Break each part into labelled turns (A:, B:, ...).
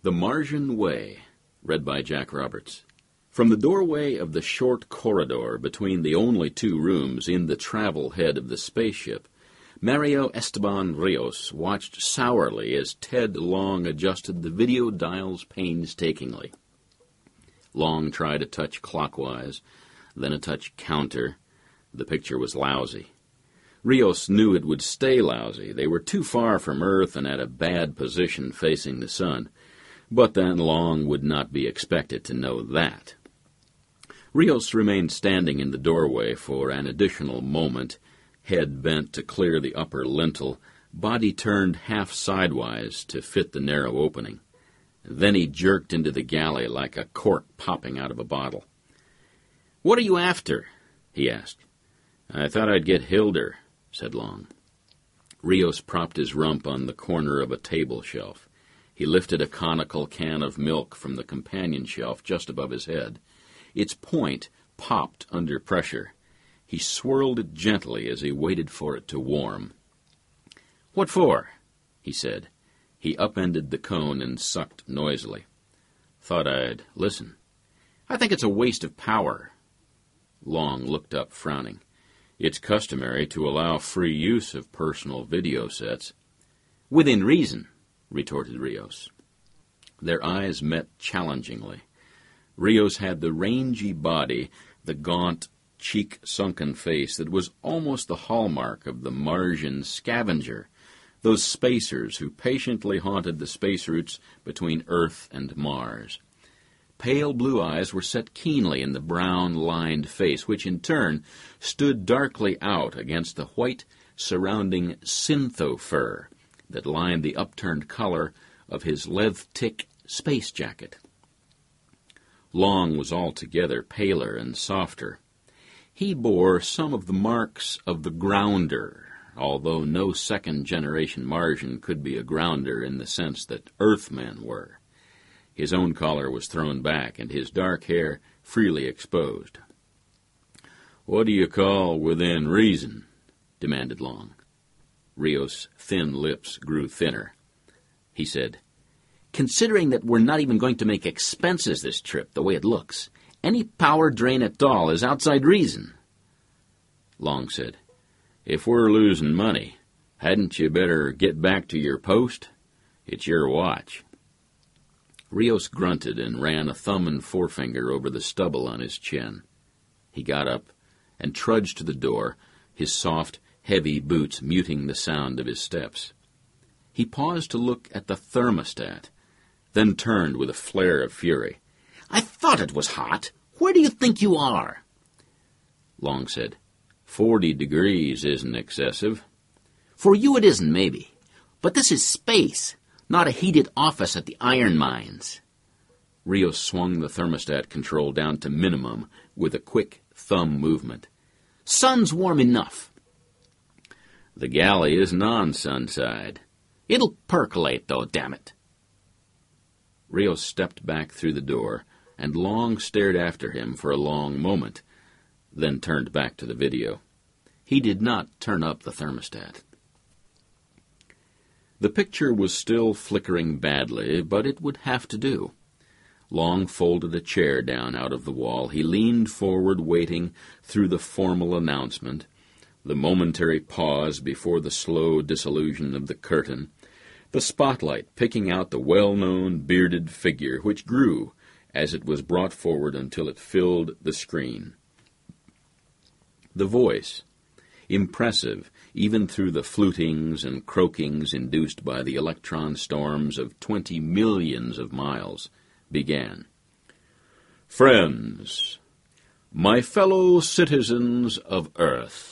A: The Martian Way, read by Jack Roberts. From the doorway of the short corridor between the only two rooms in the travel head of the spaceship, Mario Esteban Rios watched sourly as Ted Long adjusted the video dials painstakingly. Long tried a touch clockwise, then a touch counter. The picture was lousy. Rios knew it would stay lousy. They were too far from Earth and at a bad position facing the sun. But then Long would not be expected to know that. Rios remained standing in the doorway for an additional moment, head bent to clear the upper lintel, body turned half sidewise to fit the narrow opening. Then he jerked into the galley like a cork popping out of a bottle. "What are you after?" he asked. "I thought I'd get Hilder," said Long. Rios propped his rump on the corner of a table shelf. He lifted a conical can of milk from the companion shelf just above his head. Its point popped under pressure. He swirled it gently as he waited for it to warm. "What for?" he said. He upended the cone and sucked noisily. "Thought I'd listen." "I think it's a waste of power." Long looked up, frowning. "It's customary to allow free use of personal video sets." "Within reason," retorted Rios. Their eyes met challengingly. Rios had the rangy body, the gaunt, cheek-sunken face that was almost the hallmark of the Martian scavenger, those spacers who patiently haunted the space routes between Earth and Mars. Pale blue eyes were set keenly in the brown-lined face, which in turn stood darkly out against the white surrounding syntho-fur that lined the upturned collar of his Levtik space jacket. Long was altogether paler and softer. He bore some of the marks of the grounder, although no second-generation Martian could be a grounder in the sense that Earthmen were. His own collar was thrown back, and his dark hair freely exposed. "What do you call within reason?" demanded Long. Rios' thin lips grew thinner. He said, "Considering that we're not even going to make expenses this trip, the way it looks, any power drain at all is outside reason." Long said, "If we're losing money, hadn't you better get back to your post? It's your watch." Rios grunted and ran a thumb and forefinger over the stubble on his chin. He got up and trudged to the door, his soft, heavy boots muting the sound of his steps. He paused to look at the thermostat, then turned with a flare of fury. "I thought it was hot. Where do you think you are?" Long said, 40 degrees isn't excessive." "For you it isn't, maybe. But this is space, not a heated office at the iron mines." Rios swung the thermostat control down to minimum with a quick thumb movement. "Sun's warm enough." "The galley is non-sunside." "It'll percolate, though, damn it." Rios stepped back through the door, and Long stared after him for a long moment, then turned back to the video. He did not turn up the thermostat. The picture was still flickering badly, but it would have to do. Long folded a chair down out of the wall. He leaned forward, waiting through the formal announcement, the momentary pause before the slow dissolution of the curtain, the spotlight picking out the well-known bearded figure, which grew as it was brought forward until it filled the screen. The voice, impressive even through the flutings and croakings induced by the electron storms of 20 millions of miles, began. "Friends, my fellow citizens of Earth."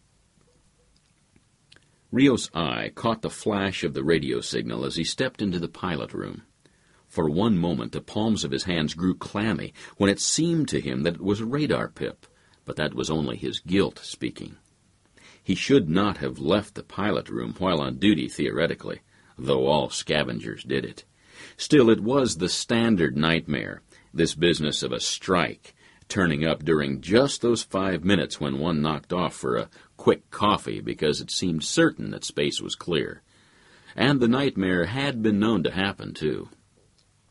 A: Rios' eye caught the flash of the radio signal as he stepped into the pilot room. For one moment the palms of his hands grew clammy when it seemed to him that it was a radar pip, but that was only his guilt speaking. He should not have left the pilot room while on duty, theoretically, though all scavengers did it. Still, it was the standard nightmare, this business of a strike, turning up during just those 5 minutes when one knocked off for a quick coffee because it seemed certain that space was clear. And the nightmare had been known to happen, too.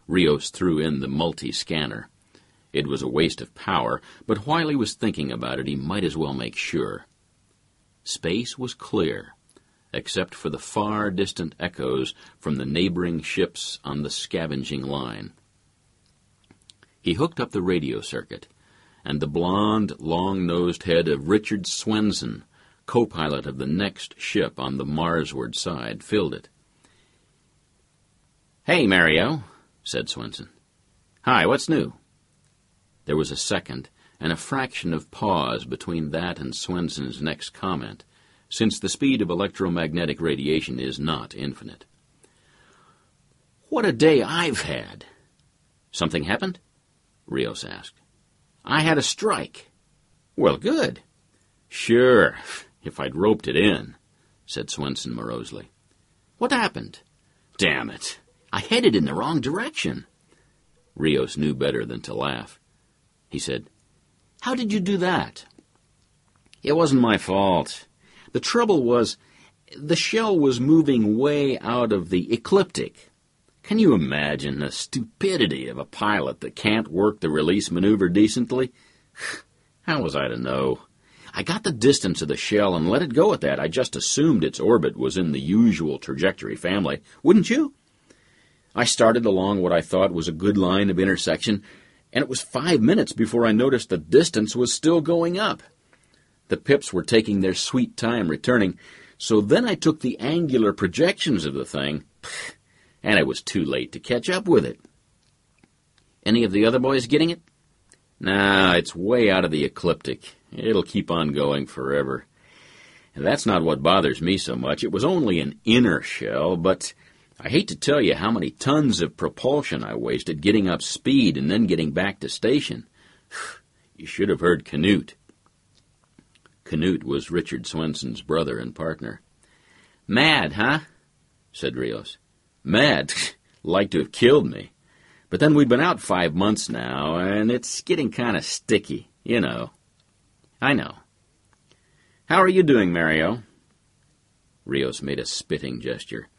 A: Rios threw in the multi-scanner. It was a waste of power, but while he was thinking about it, he might as well make sure. Space was clear, except for the far distant echoes from the neighboring ships on the scavenging line. He hooked up the radio circuit, and the blond, long-nosed head of Richard Swenson, co-pilot of the next ship on the Marsward side, filled it. "Hey, Mario," said Swenson. "Hi, what's new?" There was a second, and a fraction of pause between that and Swenson's next comment, since the speed of electromagnetic radiation is not infinite. "What a day I've had!" "Something happened?" Rios asked. "I had a strike." "Well, good." "Sure, if I'd roped it in," said Swenson morosely. "What happened?" "Damn it, I headed in the wrong direction." Rios knew better than to laugh. He said, "How did you do that?" "It wasn't my fault. The trouble was, the shell was moving way out of the ecliptic. Can you imagine the stupidity of a pilot that can't work the release maneuver decently? How was I to know? I got the distance of the shell and let it go at that. I just assumed its orbit was in the usual trajectory family. Wouldn't you? I started along what I thought was a good line of intersection, and it was 5 minutes before I noticed the distance was still going up. The pips were taking their sweet time returning, so then I took the angular projections of the thing, and it was too late to catch up with it." "Any of the other boys getting it?" "Nah, it's way out of the ecliptic. It'll keep on going forever. And that's not what bothers me so much. It was only an inner shell, but I hate to tell you how many tons of propulsion I wasted getting up speed and then getting back to station. You should have heard Canute." Canute was Richard Swenson's brother and partner. "Mad, huh?" said Rios. "Mad? Like to have killed me. But then we've been out 5 months now, and it's getting kind of sticky, you know." "I know. How are you doing, Mario?" Rios made a spitting gesture.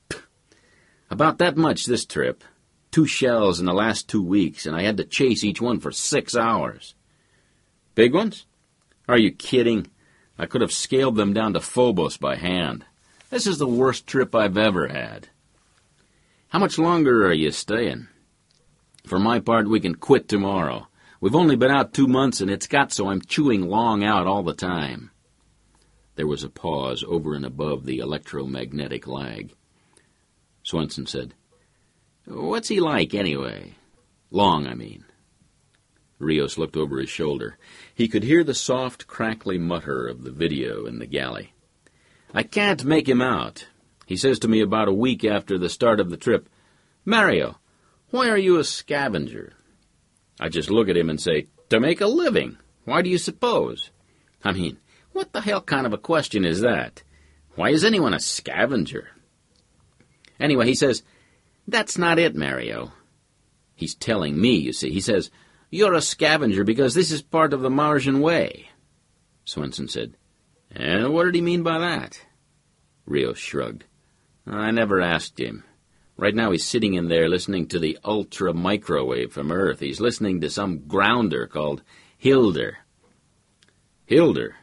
A: "About that much this trip. 2 shells in the last 2 weeks, and I had to chase each one for 6 hours. "Big ones?" "Are you kidding? I could have scaled them down to Phobos by hand. This is the worst trip I've ever had." "How much longer are you staying?" "For my part, we can quit tomorrow. We've only been out 2 months, and it's got so I'm chewing long out all the time." There was a pause over and above the electromagnetic lag. Swenson said, "What's he like, anyway? Long, I mean." Rios looked over his shoulder. He could hear the soft, crackly mutter of the video in the galley. "I can't make him out. He says to me about a week after the start of the trip, 'Mario, why are you a scavenger?' I just look at him and say, 'To make a living. Why do you suppose?' I mean, what the hell kind of a question is that? Why is anyone a scavenger?" Anyway, he says, "That's not it, Mario." He's telling me, you see. He says, "You're a scavenger because this is part of the Martian way." Swenson said, "And what did he mean by that?" Rios shrugged. "I never asked him. Right now he's sitting in there listening to the ultra-microwave from Earth. He's listening to some grounder called Hilder." "Hilder?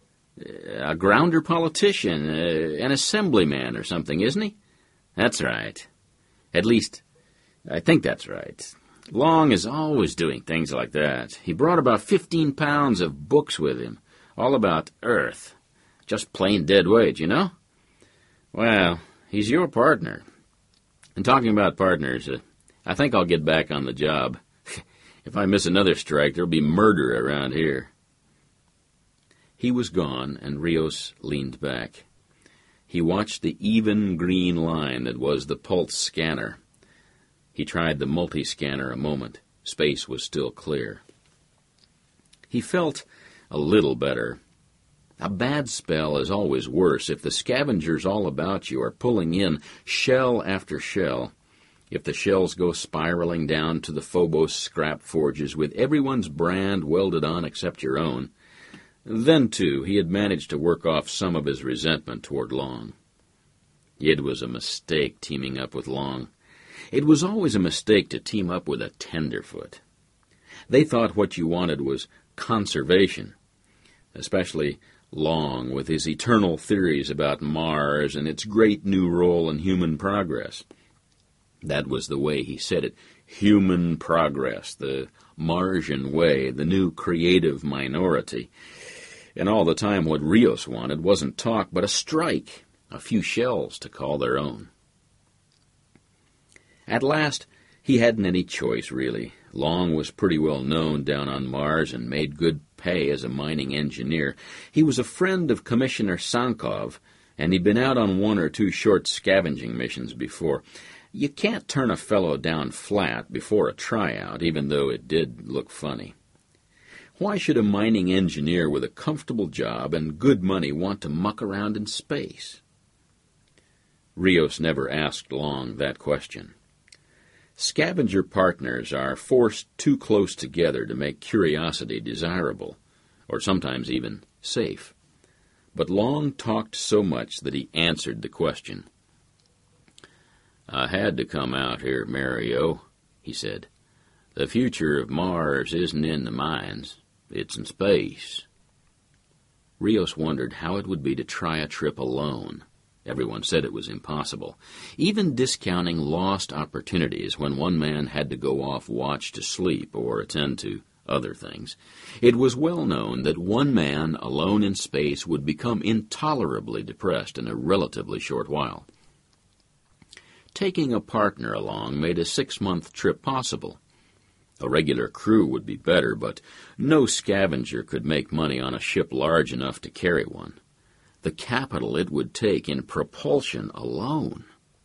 A: A grounder politician, an assemblyman or something, isn't he?" "That's right. At least, I think that's right. Long is always doing things like that. He brought about 15 pounds of books with him, all about Earth. Just plain dead weight, you know? Well, he's your partner. And talking about partners, I think I'll get back on the job. If I miss another strike, there'll be murder around here." He was gone, and Rios leaned back. He watched the even green line that was the pulse scanner. He tried the multi-scanner a moment. Space was still clear. He felt a little better. A bad spell is always worse if the scavengers all about you are pulling in shell after shell. If the shells go spiraling down to the Phobos scrap forges with everyone's brand welded on except your own, then, too, he had managed to work off some of his resentment toward Long. It was a mistake teaming up with Long. It was always a mistake to team up with a tenderfoot. They thought what you wanted was conservation, especially Long with his eternal theories about Mars and its great new role in human progress. That was the way he said it. Human progress, the Martian way, the new creative minority. And all the time what Rios wanted wasn't talk, but a strike, a few shells to call their own. At last, he hadn't any choice, really. Long was pretty well known down on Mars and made good pay as a mining engineer. He was a friend of Commissioner Sankov, and he'd been out on one or two short scavenging missions before. You can't turn a fellow down flat before a tryout, even though it did look funny. Why should a mining engineer with a comfortable job and good money want to muck around in space? Rios never asked Long that question. Scavenger partners are forced too close together to make curiosity desirable, or sometimes even safe. But Long talked so much that he answered the question. "I had to come out here, Mario," he said. "The future of Mars isn't in the mines. It's in space." Rios wondered how it would be to try a trip alone. Everyone said it was impossible, even discounting lost opportunities when one man had to go off watch to sleep or attend to other things. It was well known that one man alone in space would become intolerably depressed in a relatively short while. Taking a partner along made a 6-month trip possible. A regular crew would be better, but no scavenger could make money on a ship large enough to carry one. The capital it would take in propulsion alone.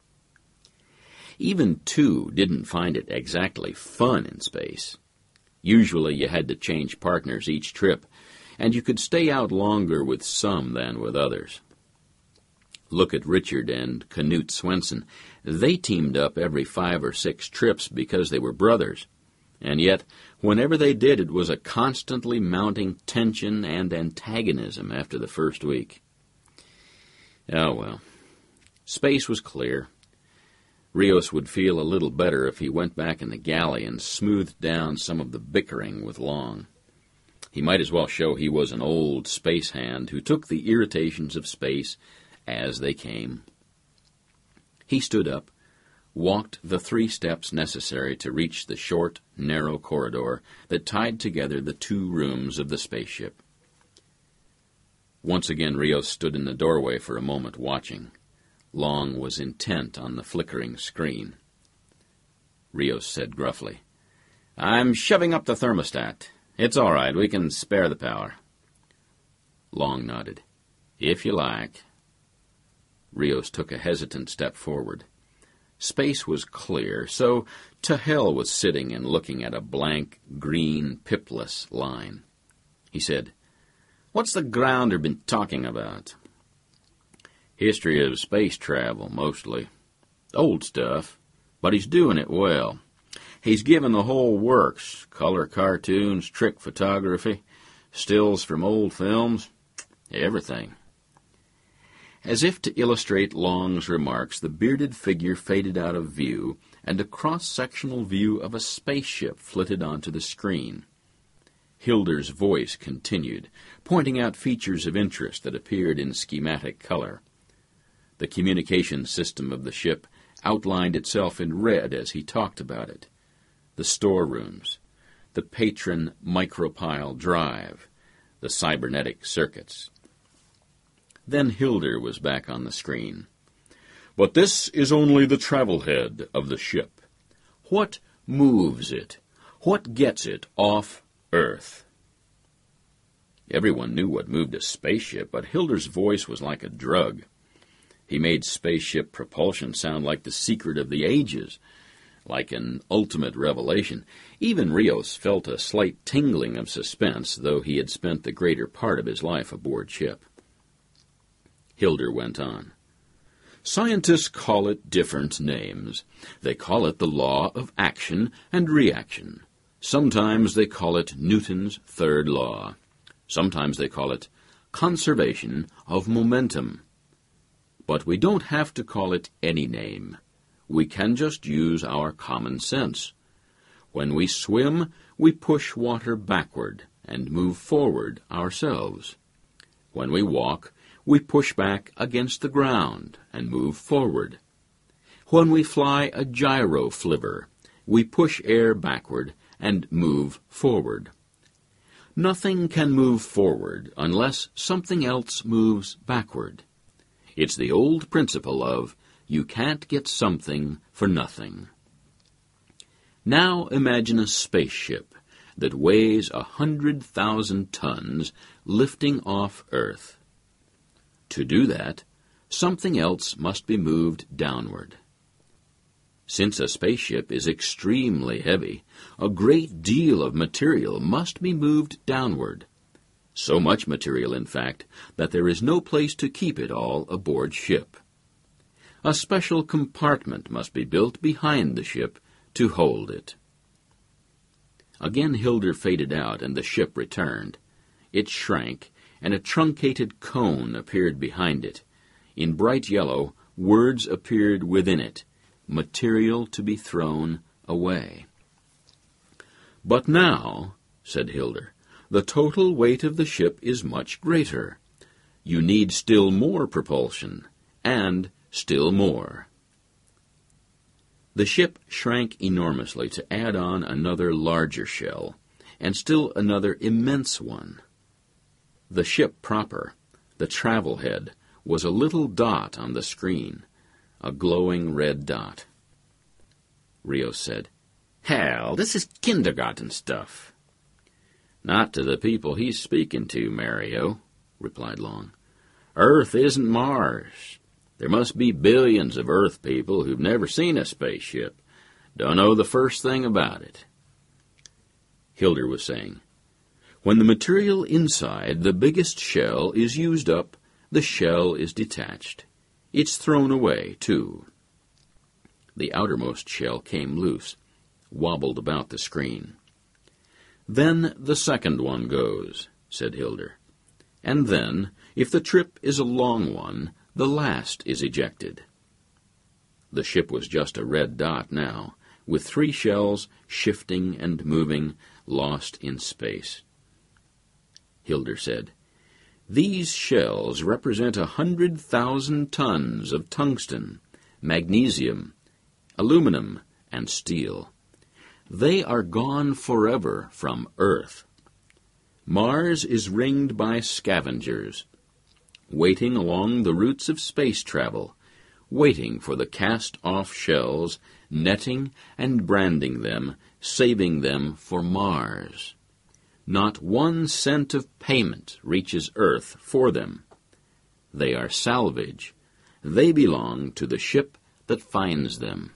A: Even two didn't find it exactly fun in space. Usually you had to change partners each trip, and you could stay out longer with some than with others. Look at Richard and Knut Swenson. They teamed up every 5 or 6 trips because they were brothers. And yet, whenever they did, it was a constantly mounting tension and antagonism after the first week. Oh, well. Space was clear. Rios would feel a little better if he went back in the galley and smoothed down some of the bickering with Long. He might as well show he was an old space hand who took the irritations of space as they came. He stood up, walked the 3 steps necessary to reach the short, narrow corridor that tied together the 2 rooms of the spaceship. Once again Rios stood in the doorway for a moment watching. Long was intent on the flickering screen. Rios said gruffly, "I'm shoving up the thermostat. It's all right, we can spare the power." Long nodded. "If you like." Rios took a hesitant step forward. Space was clear, so to hell with sitting and looking at a blank, green, pipless line. He said, "What's the grounder been talking about?" "History of space travel, mostly. Old stuff, but he's doing it well. He's given the whole works, color cartoons, trick photography, stills from old films, everything." As if to illustrate Long's remarks, the bearded figure faded out of view, and a cross-sectional view of a spaceship flitted onto the screen. Hilder's voice continued, pointing out features of interest that appeared in schematic color. The communication system of the ship outlined itself in red as he talked about it. The storerooms, the patron micropile drive, the cybernetic circuits. Then Hilder was back on the screen. "But this is only the travel head of the ship. What moves it? What gets it off Earth?" Everyone knew what moved a spaceship, but Hilder's voice was like a drug. He made spaceship propulsion sound like the secret of the ages, like an ultimate revelation. Even Rios felt a slight tingling of suspense, though he had spent the greater part of his life aboard ship. Hilder went on. "Scientists call it different names. They call it the law of action and reaction. Sometimes they call it Newton's third law. Sometimes they call it conservation of momentum. But we don't have to call it any name. we can just use our common sense. When we swim, we push water backward and move forward ourselves. When we walk, we push back against the ground and move forward. When we fly a gyroflivver, we push air backward and move forward. Nothing can move forward unless something else moves backward. It's the old principle of, you can't get something for nothing. Now imagine a spaceship that weighs 100,000 tons lifting off Earth. To do that, something else must be moved downward. Since a spaceship is extremely heavy, a great deal of material must be moved downward. So much material, in fact, that there is no place to keep it all aboard ship. A special compartment must be built behind the ship to hold it. Again Hilder faded out, and the ship returned. It shrank, and a truncated cone appeared behind it. In bright yellow, words appeared within it, material to be thrown away. But now, said Hilder, the total weight of the ship is much greater. You need still more propulsion, and still more. The ship shrank enormously to add on another larger shell, and still another immense one. The ship proper, the travel head, was a little dot on the screen, a glowing red dot. Rios said, "Hell, this is kindergarten stuff." "Not to the people he's speaking to, Mario," replied Long. "Earth isn't Mars. There must be billions of Earth people who've never seen a spaceship, don't know the first thing about it." Hilder was saying, "When the material inside the biggest shell is used up, the shell is detached. It's thrown away, too." The outermost shell came loose, wobbled about the screen. "Then the second one goes," said Hilder. "And then, if the trip is a long one, the last is ejected." The ship was just a red dot now, with 3 shells shifting and moving, lost in space. Hilder said, "These shells represent 100,000 tons of tungsten, magnesium, aluminum, and steel. They are gone forever from Earth. Mars is ringed by scavengers, waiting along the routes of space travel, waiting for the cast-off shells, netting and branding them, saving them for Mars. Not 1 cent of payment reaches Earth for them. They are salvage. They belong to the ship that finds them."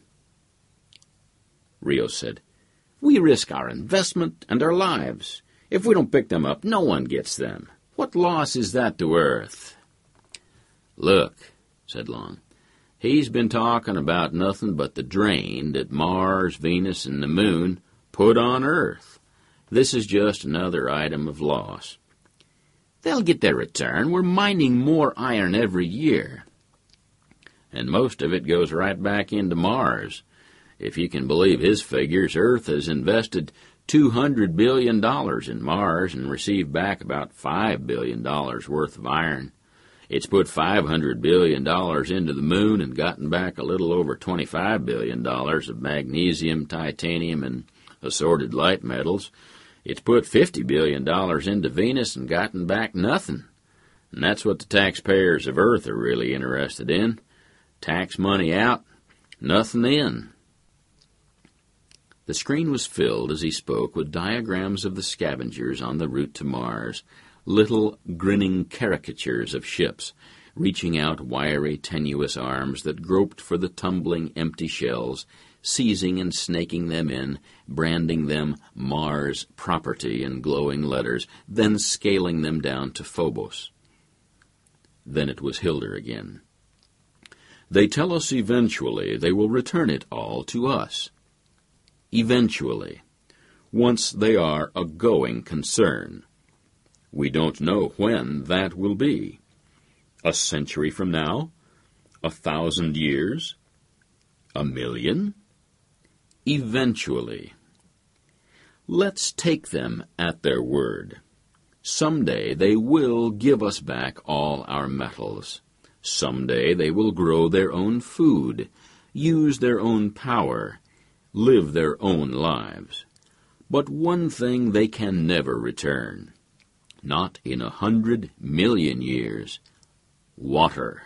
A: Rios said, "We risk our investment and our lives. If we don't pick them up, no one gets them. What loss is that to Earth?" "Look," said Long, "he's been talking about nothing but the drain that Mars, Venus, and the Moon put on Earth. This is just another item of loss. They'll get their return. We're mining more iron every year. And most of it goes right back into Mars. If you can believe his figures, Earth has invested $200 billion in Mars and received back about $5 billion worth of iron. It's put $500 billion into the Moon and gotten back a little over $25 billion of magnesium, titanium, and assorted light metals. It's put $50 billion into Venus and gotten back nothing. And that's what the taxpayers of Earth are really interested in. Tax money out, nothing in." The screen was filled, as he spoke, with diagrams of the scavengers on the route to Mars, little grinning caricatures of ships, reaching out wiry, tenuous arms that groped for the tumbling, empty shells, seizing and snaking them in, branding them Mars property in glowing letters, then scaling them down to Phobos. Then it was Hilder again. "They tell us eventually they will return it all to us. Eventually, once they are a going concern. We don't know when that will be. A century from now? 1,000 years? 1,000,000? Eventually. Let's take them at their word. Someday they will give us back all our metals. Someday they will grow their own food, use their own power, live their own lives. But one thing they can never return, not in 100 million years: water.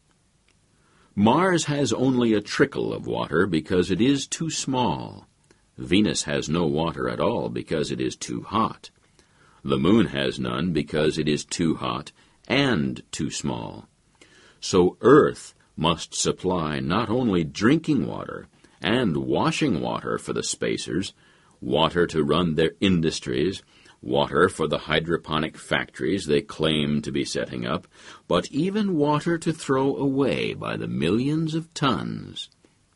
A: Mars has only a trickle of water because it is too small. Venus has no water at all because it is too hot. The moon has none because it is too hot and too small. So Earth must supply not only drinking water and washing water for the spacers, water to run their industries, water for the hydroponic factories they claim to be setting up, but even water to throw away by the millions of tons.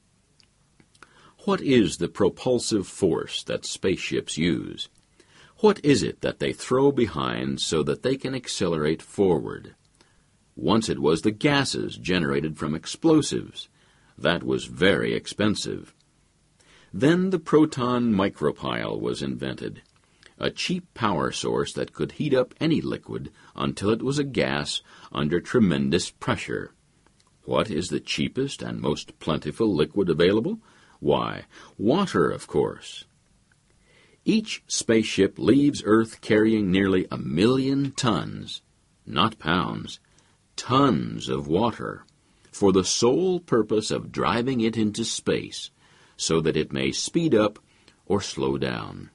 A: What is the propulsive force that spaceships use? What is it that they throw behind so that they can accelerate forward? Once it was the gases generated from explosives. That was very expensive. Then the proton micropile was invented, a cheap power source that could heat up any liquid until it was a gas under tremendous pressure. What is the cheapest and most plentiful liquid available? Why, water, of course. Each spaceship leaves Earth carrying nearly 1,000,000 tons, not pounds, tons of water, for the sole purpose of driving it into space so that it may speed up or slow down.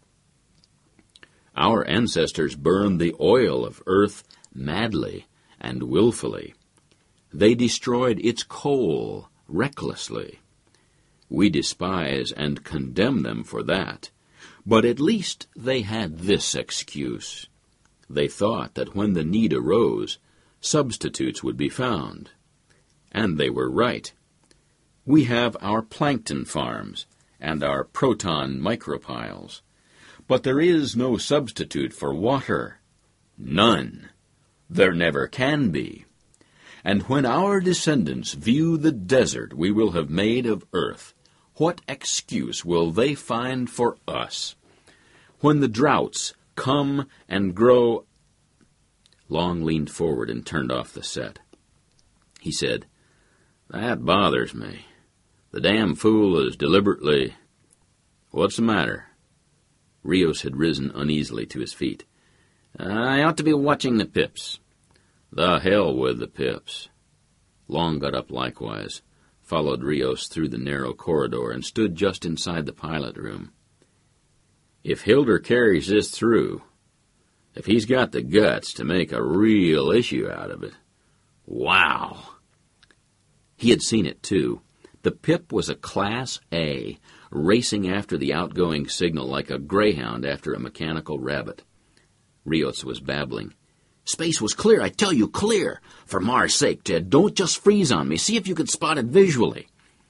A: Our ancestors burned the oil of Earth madly and willfully. They destroyed its coal recklessly. We despise and condemn them for that, but at least they had this excuse. They thought that when the need arose, substitutes would be found. And they were right. We have our plankton farms and our proton micropiles. But there is no substitute for water. None. There never can be. And when our descendants view the desert we will have made of Earth, what excuse will they find for us? When the droughts come and grow... Long leaned forward and turned off the set. He said, "That bothers me. The damn fool is deliberately..." "What's the matter?" Rios had risen uneasily to his feet. "I ought to be watching the pips." "The hell with the pips." Long got up likewise, followed Rios through the narrow corridor, and stood just inside the pilot room. "If Hilder carries this through, if he's got the guts to make a real issue out of it, wow!" He had seen it, too. The Pip was a Class A, racing after the outgoing signal like a greyhound after a mechanical rabbit. Rios was babbling. "Space was clear, I tell you, clear! For Mars' sake, Ted, don't just freeze on me. See if you can spot it visually."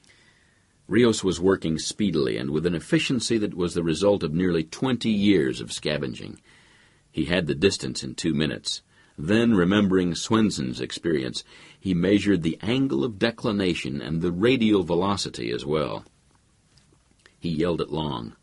A: Rios was working speedily and with an efficiency that was the result of nearly 20 years of scavenging. He had the distance in 2 minutes. Then, remembering Swenson's experience, he measured the angle of declination and the radial velocity as well. He yelled at Long.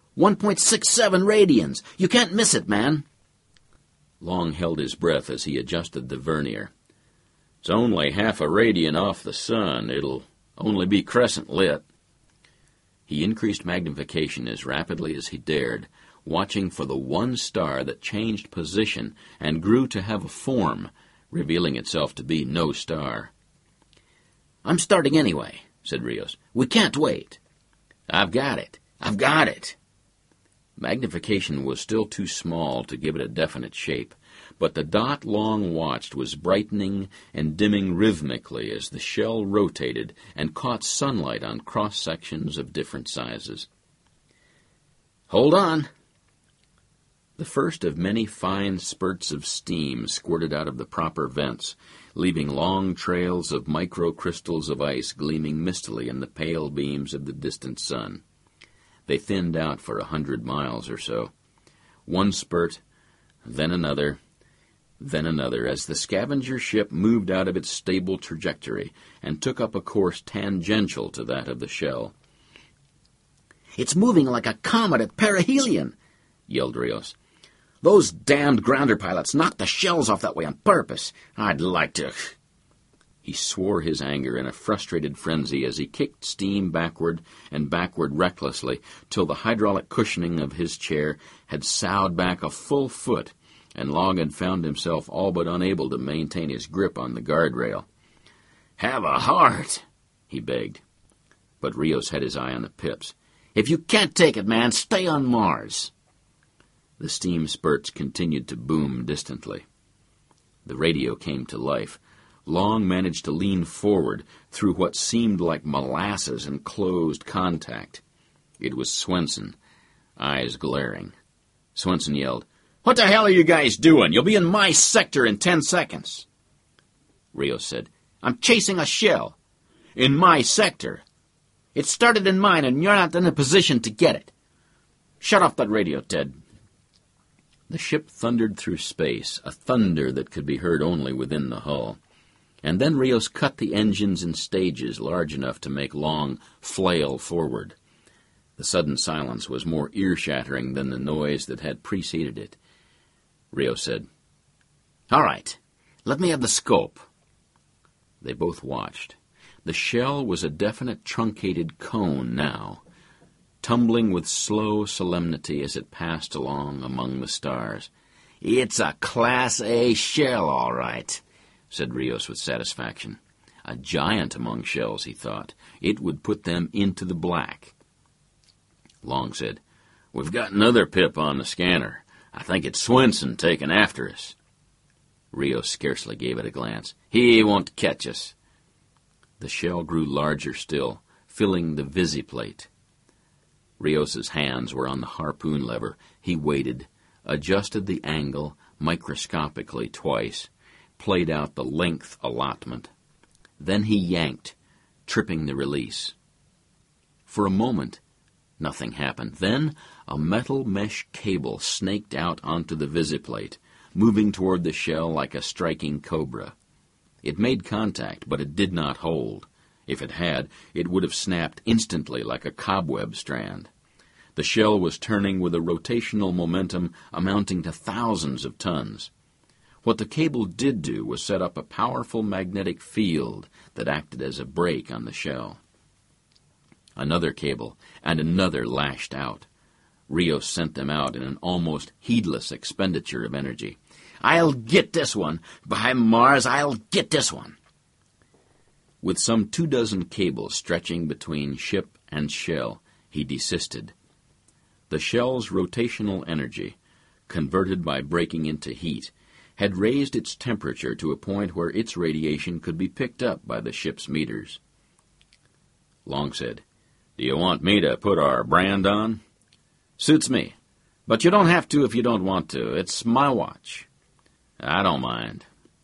A: 1.67 radians! You can't miss it, man! Long held his breath as he adjusted the vernier. "It's only half a radian off the sun. It'll only be crescent lit." He increased magnification as rapidly as he dared, watching for the one star that changed position and grew to have a form, revealing itself to be no star. "I'm starting anyway," said Rios. "We can't wait." I've got it. Magnification was still too small to give it a definite shape, but the dot Long watched was brightening and dimming rhythmically as the shell rotated and caught sunlight on cross-sections of different sizes. "Hold on." The first of many fine spurts of steam squirted out of the proper vents, leaving long trails of microcrystals of ice gleaming mistily in the pale beams of the distant sun. They thinned out for 100 miles or so. One spurt, then another, Then another, as the scavenger ship moved out of its stable trajectory and took up a course tangential to that of the shell.
B: "It's moving like a comet at perihelion," yelled Rios. "Those damned grounder pilots knocked the shells off that way on purpose. I'd like to—"
A: He swore his anger in a frustrated frenzy as he kicked steam backward and backward recklessly till the hydraulic cushioning of his chair had soughed back a full foot, and Long had found himself all but unable to maintain his grip on the guardrail.
B: "Have a heart,"
A: he begged. But Rios had his eye on the pips.
B: "If you can't take it, man, stay on Mars."
A: The steam spurts continued to boom distantly. The radio came to life. Long managed to lean forward through what seemed like molasses and closed contact. It was Swenson, eyes glaring. Swenson yelled, "What the hell are you guys doing? You'll be in my sector in 10 seconds. Rios said, "I'm chasing a shell. In my sector. It started in mine, and you're not in a position to get it. Shut off that radio, Ted." The ship thundered through space, a thunder that could be heard only within the hull. And then Rios cut the engines in stages large enough to make Long flail forward. The sudden silence was more ear-shattering than the noise that had preceded it. Rios said, "All right, let me have the scope." They both watched. The shell was a definite truncated cone now, tumbling with slow solemnity as it passed along among the stars.
B: "It's a Class A shell, all right,"
A: said Rios with satisfaction. A giant among shells, he thought. It would put them into the black. Long said, "We've got another pip on the scanner. I think it's Swenson taking after us." Rios scarcely gave it a glance. "He won't catch us." The shell grew larger still, filling the visiplate. Rios's hands were on the harpoon lever. He waited, adjusted the angle microscopically twice, played out the length allotment. Then he yanked, tripping the release. For a moment, nothing happened. Then a metal mesh cable snaked out onto the visiplate, moving toward the shell like a striking cobra. It made contact, but it did not hold. If it had, it would have snapped instantly like a cobweb strand. The shell was turning with a rotational momentum amounting to thousands of tons. What the cable did do was set up a powerful magnetic field that acted as a brake on the shell. Another cable and another lashed out. Rios sent them out in an almost heedless expenditure of energy.
B: "I'll get this one. By Mars, I'll get this one."
A: With some 24 cables stretching between ship and shell, he desisted. The shell's rotational energy, converted by breaking into heat, had raised its temperature to a point where its radiation could be picked up by the ship's meters. Long said, "Do you want me to put our brand on?" "Suits me. But you don't have to if you don't want to. It's my watch." "I don't mind."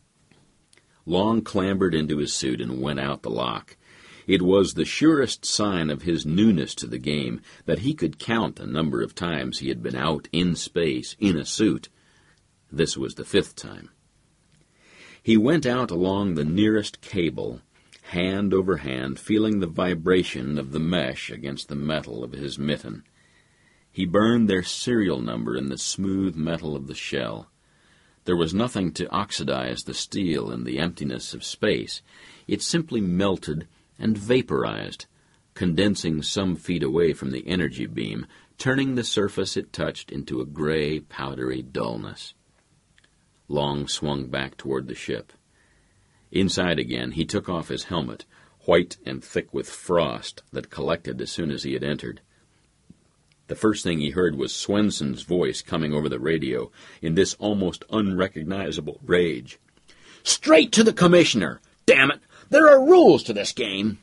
A: Long clambered into his suit and went out the lock. It was the surest sign of his newness to the game that he could count the number of times he had been out in space in a suit. This was the 5th time. He went out along the nearest cable, hand over hand, feeling the vibration of the mesh against the metal of his mitten. He burned their serial number in the smooth metal of the shell. There was nothing to oxidize the steel in the emptiness of space. It simply melted and vaporized, condensing some feet away from the energy beam, turning the surface it touched into a gray, powdery dullness. Long swung back toward the ship. Inside again, he took off his helmet, white and thick with frost that collected as soon as he had entered. The first thing he heard was Swenson's voice coming over the radio in this almost unrecognizable rage. "Straight to the Commissioner! Damn it! There are rules to this game!"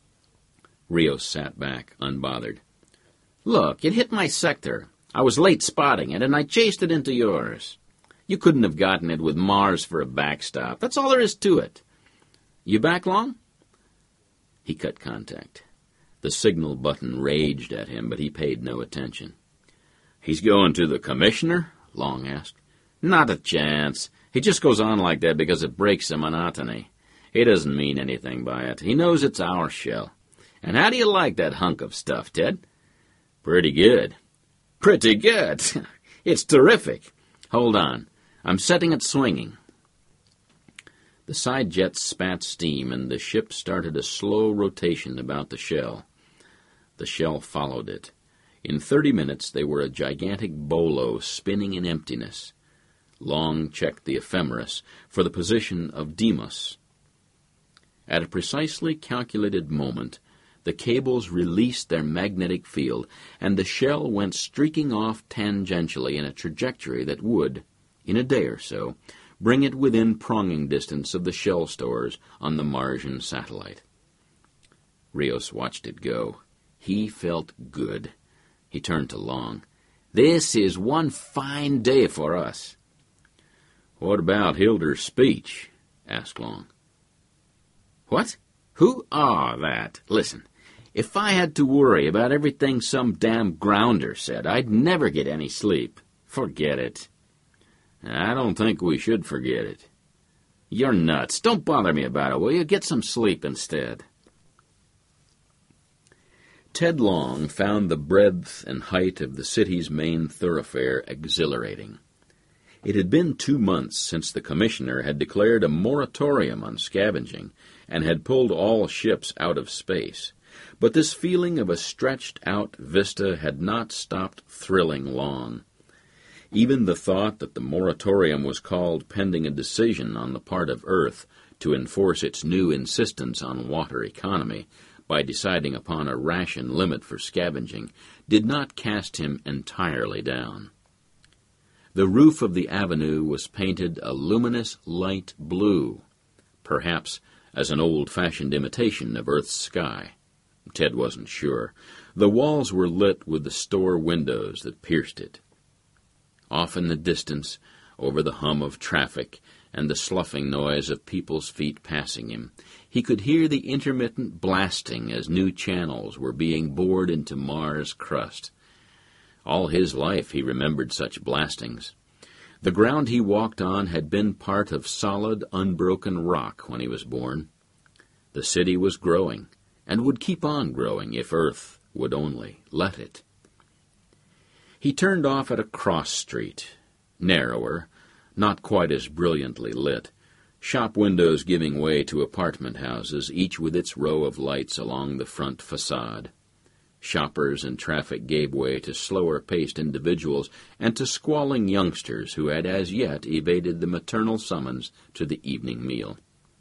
A: Rios sat back, unbothered. "Look, it hit my sector. I was late spotting it, and I chased it into yours. You couldn't have gotten it with Mars for a backstop. That's all there is to it. You back, Long?" He cut contact. The signal button raged at him, but he paid no attention. "He's going to the Commissioner?" Long asked. "Not a chance. He just goes on like that because it breaks the monotony. He doesn't mean anything by it. He knows it's our shell. And how do you like that hunk of stuff, Ted? Pretty good. Pretty good. It's terrific. Hold on. I'm setting it swinging. The side jets spat steam, and the ship started a slow rotation about the shell. The shell followed it. In 30 minutes, they were a gigantic bolo spinning in emptiness. Long checked the ephemeris for the position of Deimos. At a precisely calculated moment, the cables released their magnetic field, and the shell went streaking off tangentially in a trajectory that would, in a day or so, bring it within pronging distance of the shell stores on the Martian satellite. Rios watched it go. He felt good. He turned to Long. "This is one fine day for us." "What about Hilder's speech?" asked Long. "What? Who? Ah, that. Listen, if I had to worry about everything some damn grounder said, I'd never get any sleep. Forget it." "I don't think we should forget it." "You're nuts. Don't bother me about it, will you? Get some sleep instead." Ted Long found the breadth and height of the city's main thoroughfare exhilarating. It had been 2 months since the commissioner had declared a moratorium on scavenging and had pulled all ships out of space, but this feeling of a stretched-out vista had not stopped thrilling Long. Even the thought that the moratorium was called pending a decision on the part of Earth to enforce its new insistence on water economy by deciding upon a ration limit for scavenging did not cast him entirely down. The roof of the avenue was painted a luminous light blue, perhaps as an old-fashioned imitation of Earth's sky. Ted wasn't sure. The walls were lit with the store windows that pierced it. Off in the distance, over the hum of traffic and the sloughing noise of people's feet passing him, he could hear the intermittent blasting as new channels were being bored into Mars' crust. All his life he remembered such blastings. The ground he walked on had been part of solid, unbroken rock when he was born. The city was growing, and would keep on growing if Earth would only let it. He turned off at a cross street, narrower, not quite as brilliantly lit, shop windows giving way to apartment houses, each with its row of lights along the front facade. Shoppers and traffic gave way to slower-paced individuals and to squalling youngsters who had as yet evaded the maternal summons to the evening meal.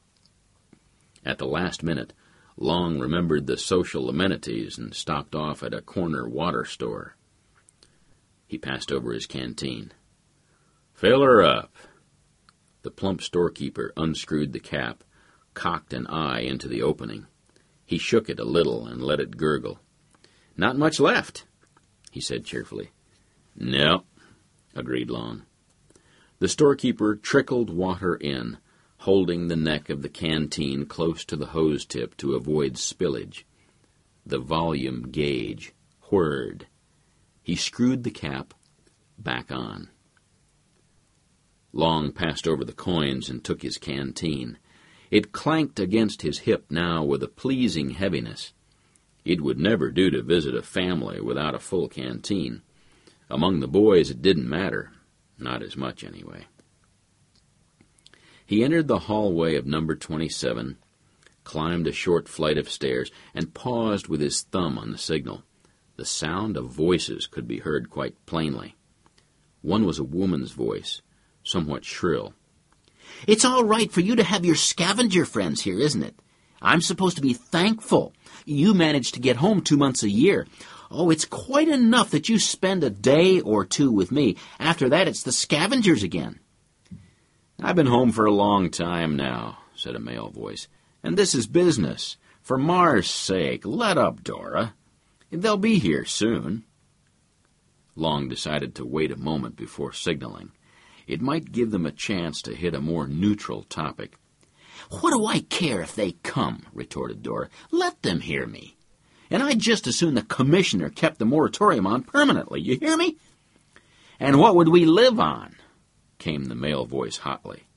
A: At the last minute, Long remembered the social amenities and stopped off at a corner water store. He passed over his canteen. "Fill her up." The plump storekeeper unscrewed the cap, cocked an eye into the opening. He shook it a little and let it gurgle. "Not much left," he said cheerfully. "No," agreed Long. The storekeeper trickled water in, holding the neck of the canteen close to the hose tip to avoid spillage. The volume gauge whirred. He screwed the cap back on. Long passed over the coins and took his canteen. It clanked against his hip now with a pleasing heaviness. It would never do to visit a family without a full canteen. Among the boys it didn't matter, not as much anyway. He entered the hallway of number 27, climbed a short flight of stairs, and paused with his thumb on the signal. The sound of voices could be heard quite plainly. One was a woman's voice, somewhat shrill.
B: "It's all right for you to have your scavenger friends here, isn't it? I'm supposed to be thankful. You manage to get home 2 months a year. Oh, it's quite enough that you spend a day or two with me. After that, it's the scavengers again."
A: "I've been home for a long time now," said a male voice, "and this is business. For Mars' sake, let up, Dora. They'll be here soon." Long decided to wait a moment before signaling. It might give them a chance to hit a more neutral topic.
B: "What do I care if they come?" retorted Dora. "Let them hear me. And I'd just as soon the commissioner kept the moratorium on permanently. You hear me?"
A: "And what would we live on?" came the male voice hotly.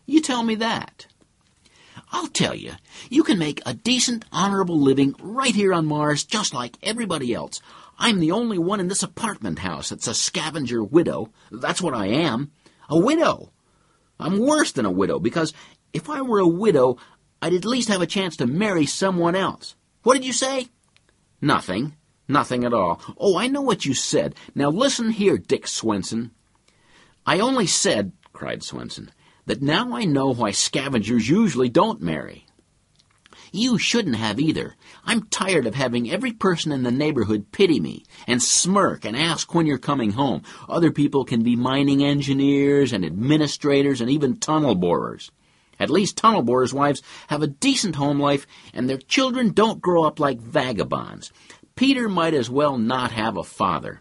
B: You tell me that. I'll tell you, you can make a decent, honorable living right here on Mars just like everybody else. I'm the only one in this apartment house that's a scavenger widow. That's what I am. A widow. I'm worse than a widow because if I were a widow, I'd at least have a chance to marry someone else. What did you say? Nothing. Nothing at all. Oh, I know what you said. Now listen here, Dick Swenson. I only said, cried Swenson, that now I know why scavengers usually don't marry. You shouldn't have either. I'm tired of having every person in the neighborhood pity me and smirk and ask when you're coming home. Other people can be mining engineers and administrators and even tunnel borers. At least tunnel borers' wives have a decent home life and their children don't grow up like vagabonds. Peter might as well not have a father.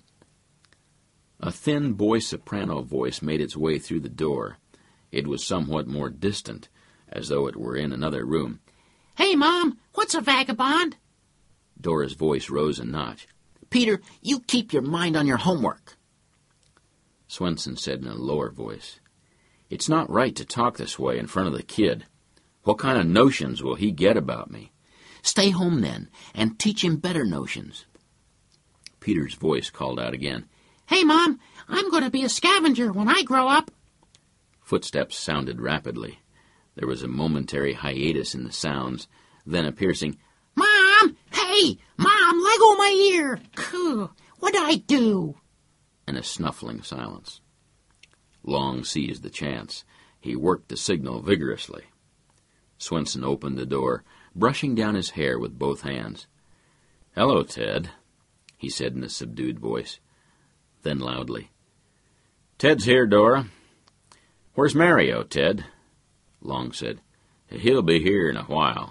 B: A thin boy-soprano voice made its way through the door. It was somewhat more distant, as though it were in another room.
C: Hey, Mom, what's a vagabond?
B: Dora's voice rose a notch. Peter, you keep your mind on your homework. Swenson said in a lower voice. It's not right to talk this way in front of the kid. What kind of notions will he get about me? Stay home then, and teach him better notions. Peter's voice called out again.
C: Hey, Mom, I'm going to be a scavenger when I grow up.
B: Footsteps sounded rapidly. There was a momentary hiatus in the sounds, then a piercing,
C: Mom! Hey! Mom, let go of my ear! What'd I do?
B: And a snuffling silence. Long seized the chance. He worked the signal vigorously. Swenson opened the door, brushing down his hair with both hands. Hello, Ted, he said in a subdued voice. Then loudly, Ted's here, Dora. Where's Mario, Ted? Long said, He'll be here in a while.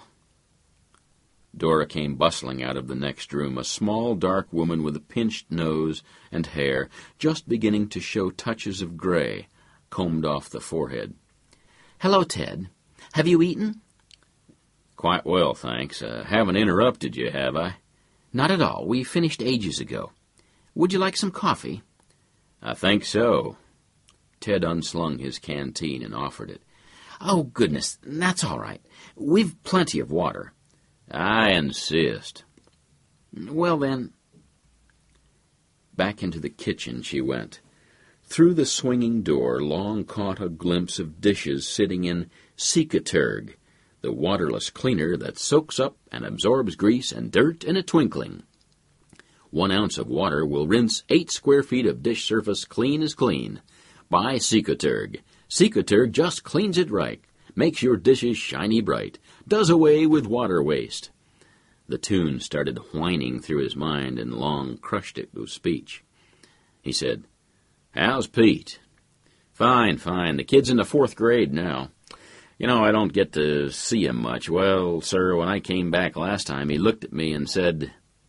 B: Dora came bustling out of the next room, a small, dark woman with a pinched nose and hair just beginning to show touches of gray, combed off the forehead. Hello, Ted. Have you eaten? Quite well, thanks. Haven't interrupted you, have I? Not at all. We finished ages ago. Would you like some coffee? I think so. Ted unslung his canteen and offered it. Oh, goodness, that's all right. We've plenty of water. I insist. Well, then. Back into the kitchen she went. Through the swinging door, Long caught a glimpse of dishes sitting in Cicaturg, the waterless cleaner that soaks up and absorbs grease and dirt in a twinkling. 1 ounce of water will rinse 8 square feet of dish surface clean as clean. Buy Cicaturg. Cicaturg just cleans it right, makes your dishes shiny bright, does away with water waste. The tune started whining through his mind, and Long crushed it with speech. He said, How's Pete? Fine. The kid's in the 4th grade now. You know, I don't get to see him much. Well, sir, when I came back last time, he looked at me and said...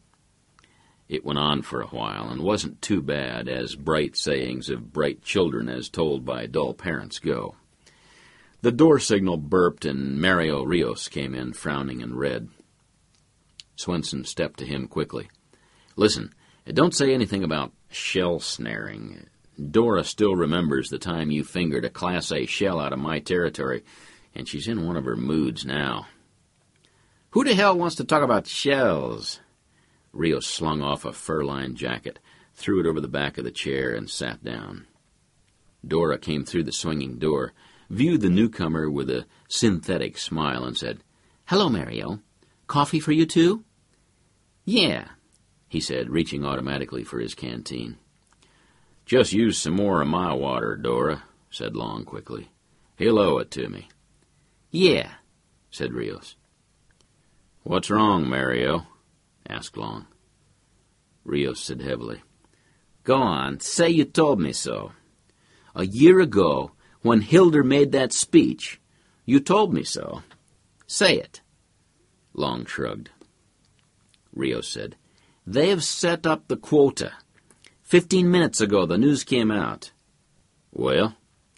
B: It went on for a while, and wasn't too bad, as bright sayings of bright children as told by dull parents go. The door signal burped, and Mario Rios came in, frowning and red. Swenson stepped to him quickly. Listen, don't say anything about shell snaring. Dora still remembers the time you fingered a Class A shell out of my territory, and she's in one of her moods now. Who the hell wants to talk about shells? Rios slung off a fur-lined jacket, threw it over the back of the chair, and sat down. Dora came through the swinging door, viewed the newcomer with a synthetic smile, and said, Hello, Mario. Coffee for you, too? Yeah, he said, reaching automatically for his canteen. Just use some more of my water, Dora, said Long quickly. He'll owe it to me. Yeah, said Rios. What's wrong, Mario? Asked Long. Rios said heavily, Go on, say you told me so. A year ago, when Hilder made that speech, you told me so. Say it. Long shrugged. Rios said, They have set up the quota. 15 minutes ago, the news came out. Well?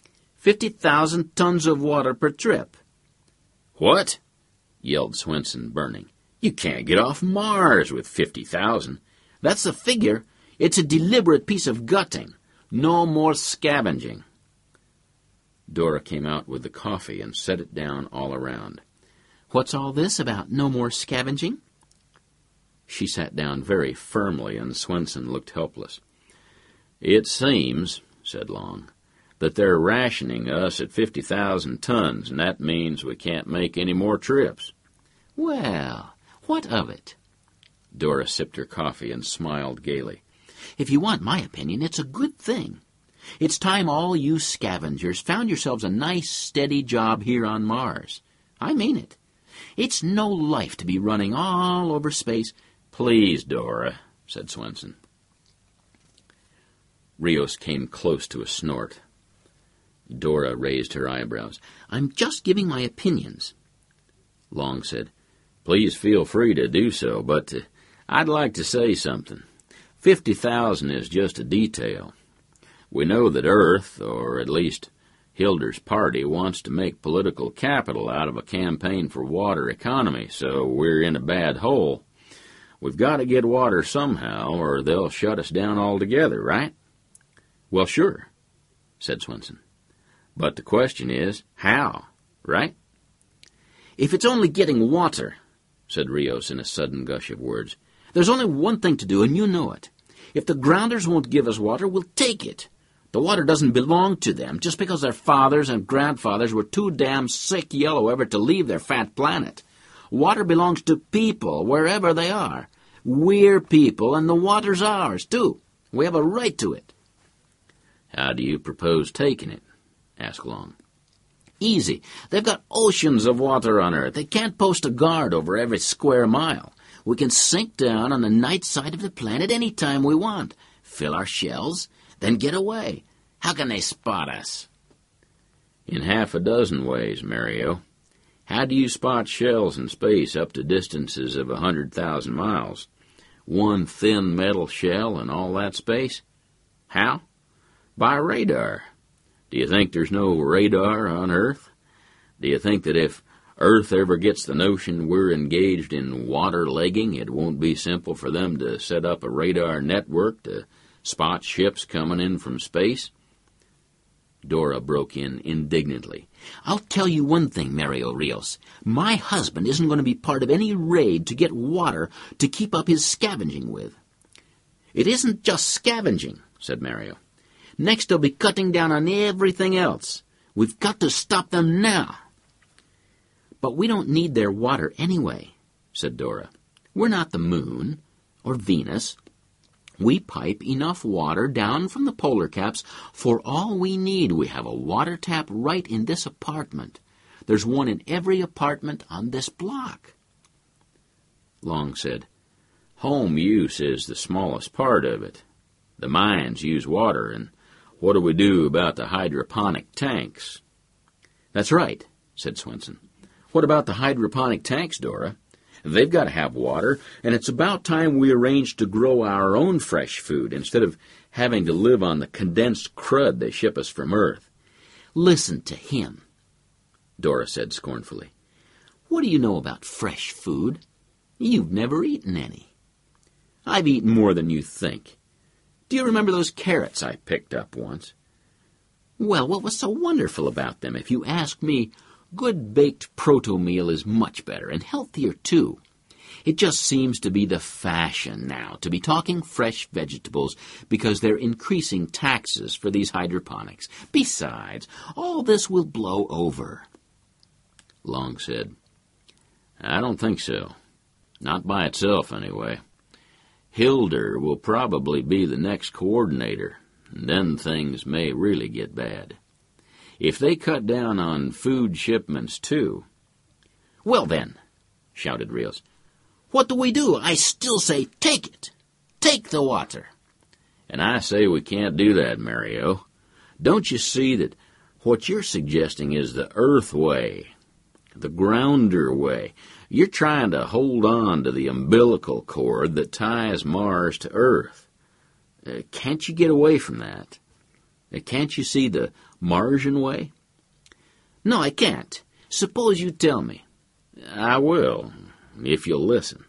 B: 50,000 tons of water per trip. What? Yelled Swenson, burning. You can't get off Mars with 50,000. That's the figure. It's a deliberate piece of gutting. No more scavenging.
A: Dora came out with the coffee and set it down all around.
B: What's all this about no more scavenging?
A: She sat down very firmly, and Swenson looked helpless. It seems, said Long, that they're rationing us at 50,000 tons, and that means we can't make any more trips.
B: Well, what of it?
A: Dora sipped her coffee and smiled gaily.
B: If you want my opinion, it's a good thing. It's time all you scavengers found yourselves a nice, steady job here on Mars. I mean it. It's no life to be running all over space.
A: Please, Dora, said Swenson. Rios came close to a snort. Dora raised her eyebrows.
B: I'm just giving my opinions.
A: Long said, Please feel free to do so, but I'd like to say something. 50,000 is just a detail. We know that Earth, or at least Hilder's party, wants to make political capital out of a campaign for water economy, so we're in a bad hole. We've got to get water somehow, or they'll shut us down altogether, right?
B: Well, sure,
A: said Swenson. But the question is, how, right?
B: If it's only getting water,
A: said Rios in a sudden gush of words,
B: there's only one thing to do, and you know it. If the grounders won't give us water, we'll take it. The water doesn't belong to them just because their fathers and grandfathers were too damn sick yellow ever to leave their fat planet. Water belongs to people, wherever they are. We're people, and the water's ours, too. We have a right to it.
A: How do you propose taking it? Asked Long.
B: Easy. They've got oceans of water on Earth. They can't post a guard over every square mile. We can sink down on the night side of the planet any time we want, fill our shells, then get away. How can they spot us?
A: In half a dozen ways, Mario. How do you spot shells in space up to distances of 100,000 miles? One thin metal shell in all that space? How? By radar. Do you think there's no radar on Earth? Do you think that if Earth ever gets the notion we're engaged in water legging, it won't be simple for them to set up a radar network to spot ships coming in from space?
B: Dora broke in indignantly. I'll tell you one thing, Mario Rios. My husband isn't going to be part of any raid to get water to keep up his scavenging with. It isn't just scavenging, said Mario. Next they'll be cutting down on everything else. We've got to stop them now. But we don't need their water anyway, said Dora. We're not the moon or Venus. We pipe enough water down from the polar caps for all we need. We have a water tap right in this apartment. There's one in every apartment on this block.
A: Long said, Home use is the smallest part of it. The mines use water, and what do we do about the hydroponic tanks?
B: That's right, said Swenson. What about the hydroponic tanks, Dora? They've got to have water, and it's about time we arranged to grow our own fresh food instead of having to live on the condensed crud they ship us from Earth. Listen to him, Dora said scornfully. What do you know about fresh food? You've never eaten any. I've eaten more than you think. Do you remember those carrots I picked up once? Well, what was so wonderful about them? If you ask me, good baked proto-meal is much better and healthier, too. It just seems to be the fashion now to be talking fresh vegetables because they're increasing taxes for these hydroponics. Besides, all this will blow over.
A: Long said, I don't think so. Not by itself, anyway. Hilder will probably be the next coordinator, and then things may really get bad. If they cut down on food shipments, too...
B: Well, then, shouted Rios, what do we do? I still say take it. Take the water.
A: And I say we can't do that, Mario. Don't you see that what you're suggesting is the Earth way, the grounder way? You're trying to hold on to the umbilical cord that ties Mars to Earth. Can't you get away from that? Can't you see the Martian way?
B: No, I can't. Suppose you tell me.
A: I will, if you'll listen.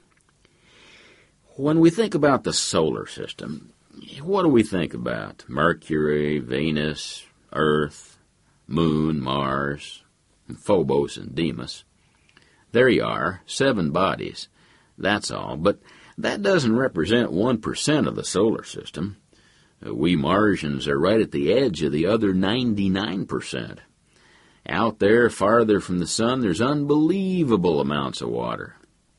A: When we think about the solar system, what do we think about? Mercury, Venus, Earth, Moon, Mars, Phobos, and Deimos. There you are, 7 bodies. That's all, but that doesn't represent 1% of the solar system. We Martians are right at the edge of the other 99%. Out there, farther from the sun, there's unbelievable amounts of water.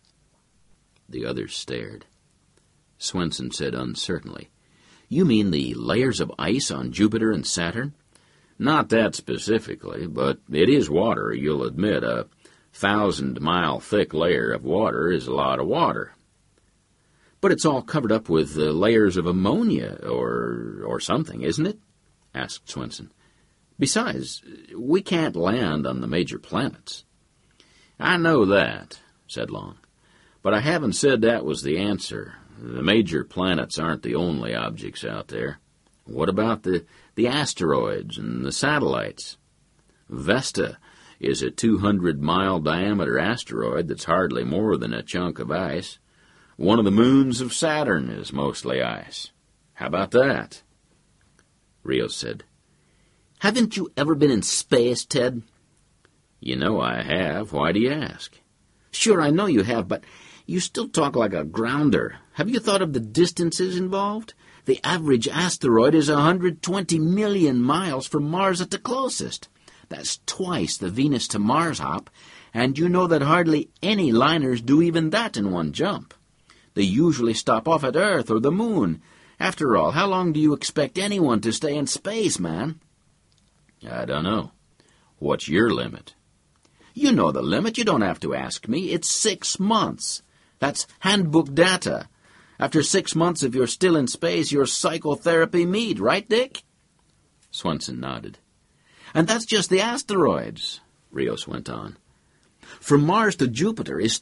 A: The others stared. Swenson said uncertainly, "You mean the layers of ice on Jupiter and Saturn?" "Not that specifically, but it is water, you'll admit. A 1,000-mile thick layer of water is a lot of water." "But it's all covered up with layers of ammonia or something, isn't it?" asked Swenson. "Besides, we can't land on the major planets." "I know that," said Long, "but I haven't said that was the answer. The major planets aren't the only objects out there. What about the asteroids and the satellites? Vesta is a 200-mile diameter asteroid that's hardly more than a chunk of ice. One of the moons of Saturn is mostly ice. How about that?" Rios said,
B: "Haven't you ever been in space, Ted?"
A: "You know I have. Why do you ask?"
B: "Sure, I know you have, but you still talk like a grounder. Have you thought of the distances involved? The average asteroid is 120 million miles from Mars at the closest. That's twice the Venus to Mars hop, and you know that hardly any liners do even that in one jump. They usually stop off at Earth or the Moon. After all, how long do you expect anyone to stay in space, man?"
A: "I don't know. What's your limit?"
B: "You know the limit. You don't have to ask me. It's 6 months. That's handbook data. After 6 months, if you're still in space, you're psychotherapy meat, right, Dick?"
A: Swenson nodded.
B: "And that's just the asteroids," Rios went on. "From Mars to Jupiter is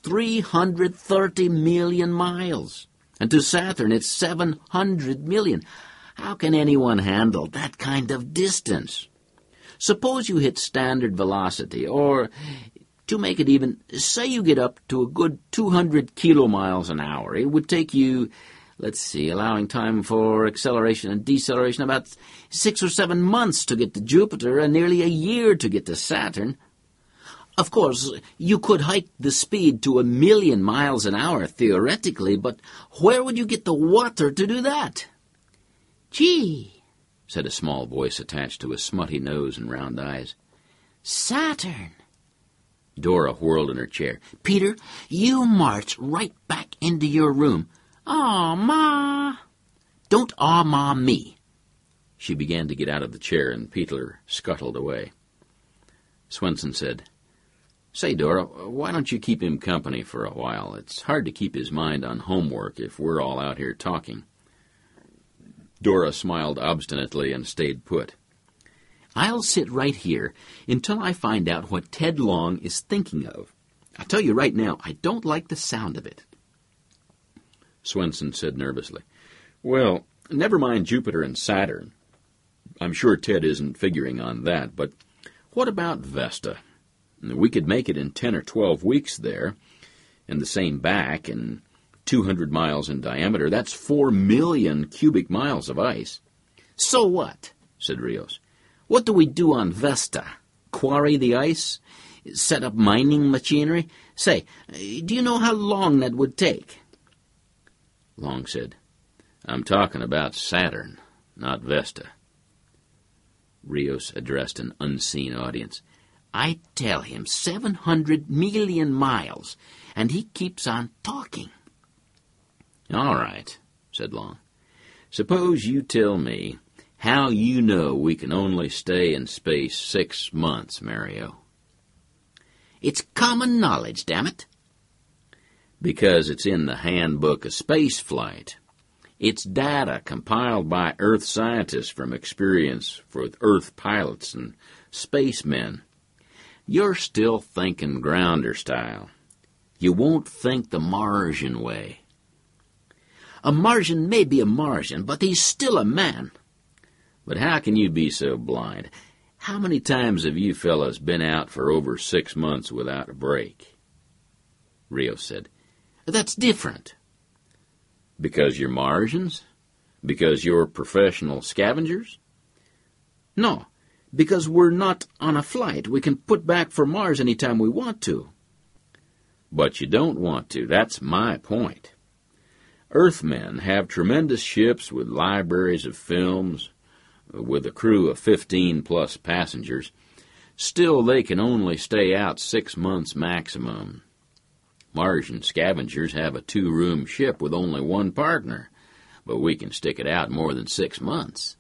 B: 330 million miles, and to Saturn it's 700 million. How can anyone handle that kind of distance? Suppose you hit standard velocity, or, to make it even, say you get up to a good 200 kilomiles an hour. It would take you, allowing time for acceleration and deceleration, about 6 or 7 months to get to Jupiter and nearly a year to get to Saturn. Of course, you could hike the speed to 1,000,000 miles an hour theoretically, but where would you get the water to do that?"
C: Gee,
A: said a small voice attached to a smutty nose and round eyes.
C: Saturn.
A: Dora whirled in her chair.
B: "Peter, you march right back into your room."
C: Aw, Ma.
B: "Don't aw-ma me."
A: She began to get out of the chair, and Peter scuttled away. Swenson said, "Say, Dora, why don't you keep him company for a while? It's hard to keep his mind on homework if we're all out here talking." Dora smiled obstinately and stayed put.
B: "I'll sit right here until I find out what Ted Long is thinking of. I'll tell you right now, I don't like the sound of it."
A: Swenson said nervously, "Well, never mind Jupiter and Saturn. I'm sure Ted isn't figuring on that, but what about Vesta? We could make it in 10 or 12 weeks there, and the same back, and 200 miles in diameter. That's 4 million cubic miles of ice."
B: "So what?" said Rios. "What do we do on Vesta? Quarry the ice? Set up mining machinery? Say, do you know how long that would take?"
A: Long said, "I'm talking about Saturn, not Vesta."
B: Rios addressed an unseen audience. "I tell him 700 million miles, and he keeps on talking."
A: "All right," said Long. "Suppose you tell me how you know we can only stay in space 6 months, Mario."
B: "It's common knowledge, damn it."
A: "Because it's in the Handbook of Space Flight. It's data compiled by Earth scientists from experience with Earth pilots and spacemen. You're still thinking grounder style. You won't think the Martian way."
B: "A Martian may be a Martian, but he's still a man."
A: "But how can you be so blind? How many times have you fellas been out for over 6 months without a break?"
B: Rios said, "That's different."
A: "Because you're Martians? Because you're professional scavengers?"
B: "No, Because we're not on a flight. We can put back for Mars any time we want to.
A: But you don't want to. That's my point. Earthmen have tremendous ships with libraries of films, with a crew of 15-plus passengers. Still, they can only stay out 6 months maximum. Martian scavengers have a 2-room ship with only one partner, but we can stick it out more than 6 months.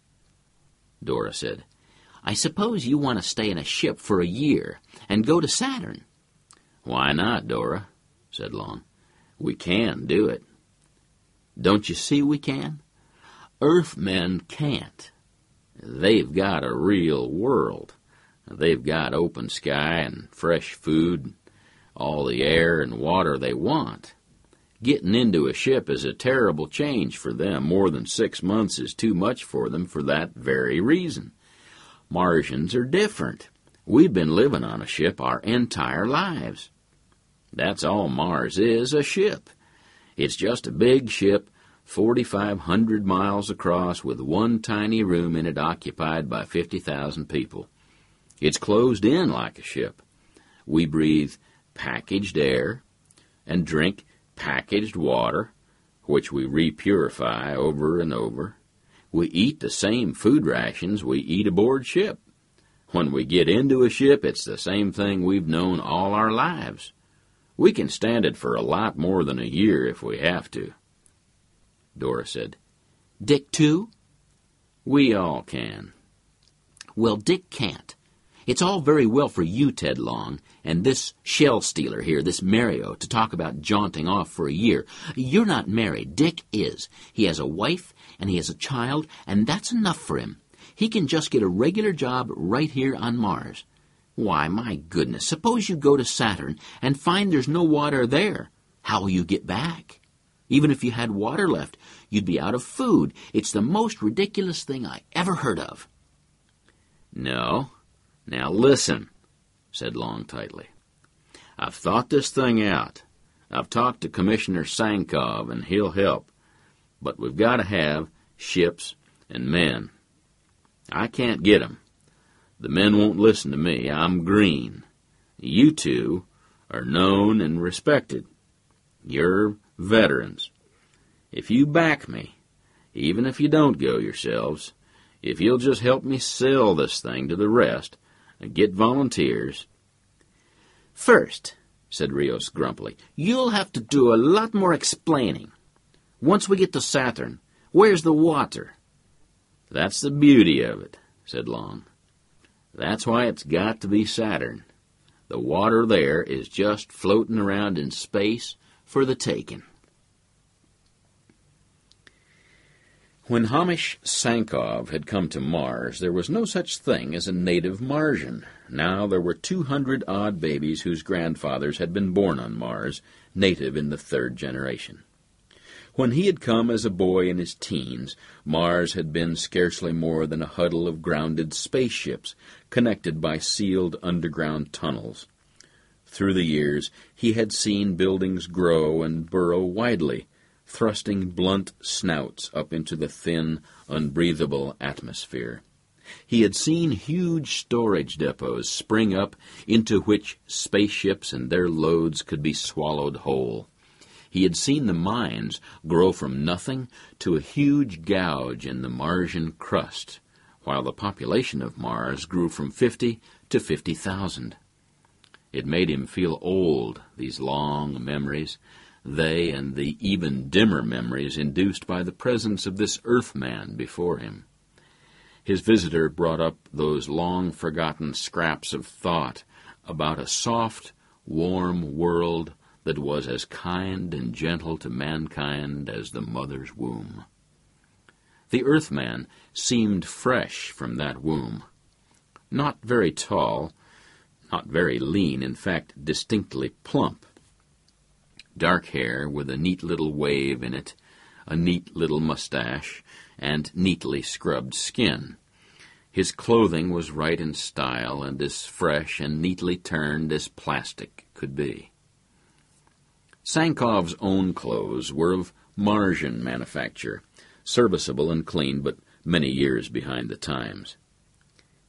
B: Dora said, I suppose you want to stay in a ship for a year and go to Saturn.
A: Why not, Dora? Said Long. We can do it.
B: Don't you see we can?
A: Earthmen can't. They've got a real world. They've got open sky and fresh food, all the air and water they want. Getting into a ship is a terrible change for them. More than 6 months is too much for them for that very reason. Martians are different. We've been living on a ship our entire lives. That's all Mars is, a ship. It's just a big ship, 4,500 miles across, with one tiny room in it occupied by 50,000 people. It's closed in like a ship. We breathe packaged air and drink packaged water, which we repurify over and over. We eat the same food rations we eat aboard ship. When we get into a ship, it's the same thing we've known all our lives. We can stand it for a lot more than a year if we have to.
B: Dora said, Dick too?
A: We all can.
B: Well, Dick can't. It's all very well for you, Ted Long, and this shell stealer here, this Mario, to talk about jaunting off for a year. You're not married. Dick is. He has a wife, and he has a child, and that's enough for him. He can just get a regular job right here on Mars. Why, my goodness, suppose you go to Saturn and find there's no water there. How will you get back? Even if you had water left, you'd be out of food. It's the most ridiculous thing I ever heard of.
A: No. Now listen, said Long tightly. I've thought this thing out. I've talked to Commissioner Sankov, and he'll help. But we've got to have ships and men. I can't get 'em. The men won't listen to me. I'm green. You two are known and respected. You're veterans. If you back me, even if you don't go yourselves, if you'll just help me sell this thing to the rest and get volunteers.
B: First, said Rios grumpily, you'll have to do a lot more explaining. Once we get to Saturn, where's the water?
A: That's the beauty of it, said Long. That's why it's got to be Saturn. The water there is just floating around in space for the taking. When Hamish Sankov had come to Mars, there was no such thing as a native Martian. Now there were 200-odd babies whose grandfathers had been born on Mars, native in the 3rd generation. When he had come as a boy in his teens, Mars had been scarcely more than a huddle of grounded spaceships, connected by sealed underground tunnels. Through the years, he had seen buildings grow and burrow widely, thrusting blunt snouts up into the thin, unbreathable atmosphere. He had seen huge storage depots spring up into which spaceships and their loads could be swallowed whole. He had seen the mines grow from nothing to a huge gouge in the Martian crust, while the population of Mars grew from 50 to 50,000. It made him feel old, these long memories, they and the even dimmer memories induced by the presence of this Earthman before him. His visitor brought up those long-forgotten scraps of thought about a soft, warm world that was as kind and gentle to mankind as the mother's womb. The Earthman seemed fresh from that womb. Not very tall, not very lean, in fact, distinctly plump. Dark hair with a neat little wave in it, a neat little mustache, and neatly scrubbed skin. His clothing was right in style and as fresh and neatly turned as plastic could be. Sankov's own clothes were of Martian manufacture, serviceable and clean, but many years behind the times.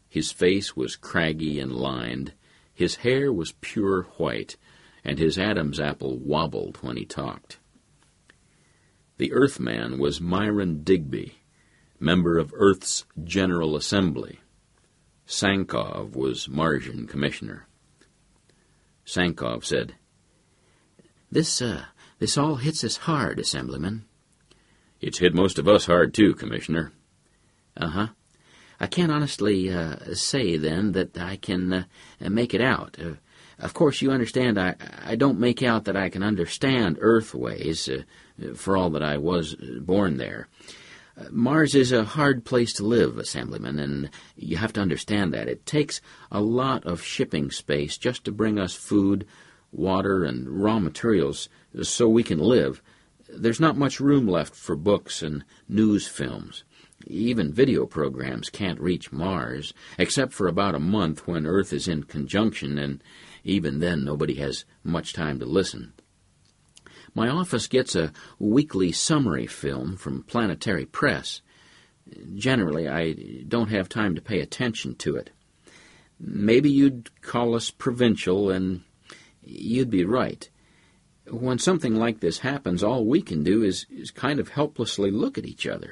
A: His face was craggy and lined, his hair was pure white, and his Adam's apple wobbled when he talked. The Earthman was Myron Digby, member of Earth's General Assembly. Sankov was Martian commissioner. Sankov said,
B: This all hits us hard, Assemblyman.
A: "It's hit most of us hard, too, Commissioner."
B: Uh-huh. I can't honestly say, then, that I can make it out. Of course, you understand, I don't make out that I can understand Earth ways, for all that I was born there. Mars is a hard place to live, Assemblyman, and you have to understand that. It takes a lot of shipping space just to bring us food, water, and raw materials so we can live. There's not much room left for books and news films. Even video programs can't reach Mars, except for about a month when Earth is in conjunction, and even then nobody has much time to listen. My office gets a weekly summary film from Planetary Press. Generally, I don't have time to pay attention to it. Maybe you'd call us provincial, and you'd be right. When something like this happens, all we can do is kind of helplessly look at each other.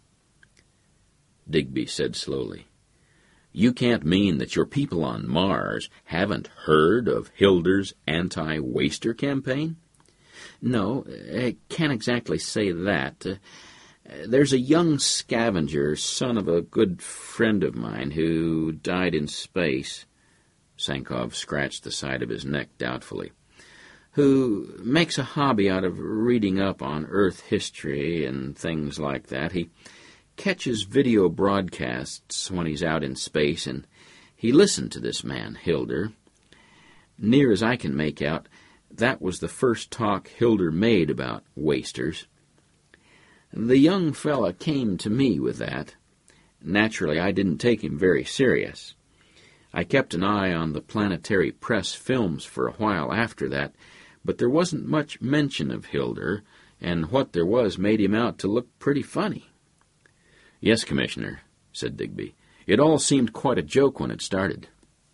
A: Digby said slowly, "You can't mean that your people on Mars haven't heard of Hilder's anti-waster campaign?"
B: No, I can't exactly say that. There's a young scavenger, son of a good friend of mine, who died in space.
A: Sankov scratched the side of his neck doubtfully.
B: Who makes a hobby out of reading up on Earth history and things like that. He catches video broadcasts when he's out in space, and he listened to this man, Hilder. Near as I can make out, that was the first talk Hilder made about wasters. The young fella came to me with that. Naturally, I didn't take him very serious. I kept an eye on the Planetary Press films for a while after that, but there wasn't much mention of Hilder, and what there was made him out to look pretty funny.
A: "Yes, Commissioner," said Digby. "It all seemed quite a joke when it started."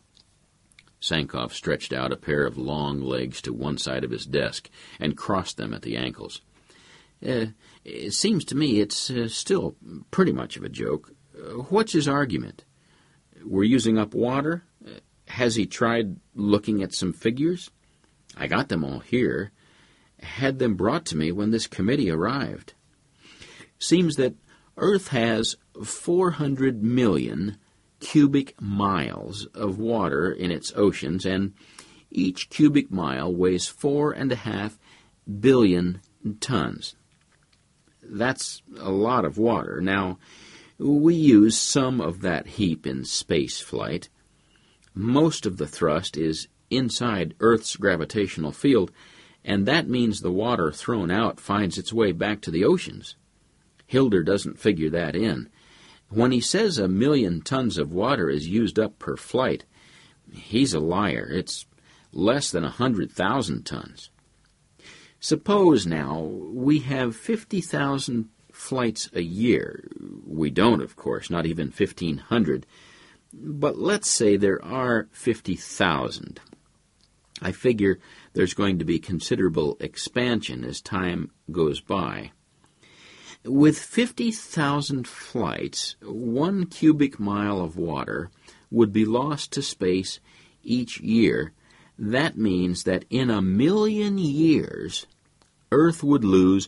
A: Sankov stretched out a pair of long legs to one side of his desk and crossed them at the ankles.
B: It seems to me it's still pretty much of a joke. What's his argument?
A: We're using up water? Has he tried looking at some figures?
B: I got them all here. Had them brought to me when this committee arrived. Seems that Earth has 400 million cubic miles of water in its oceans, and each cubic mile weighs 4.5 billion tons. That's a lot of water. Now, we use some of that heap in space flight. Most of the thrust is inside Earth's gravitational field, and that means the water thrown out finds its way back to the oceans. Hilder doesn't figure that in. When he says 1 million tons of water is used up per flight, he's a liar. It's less than 100,000 tons. Suppose, now, we have 50,000 flights a year. We don't, of course, not even 1,500. But let's say there are 50,000. I figure there's going to be considerable expansion as time goes by. With 50,000 flights, 1 cubic mile of water would be lost to space each year. That means that in 1 million years, Earth would lose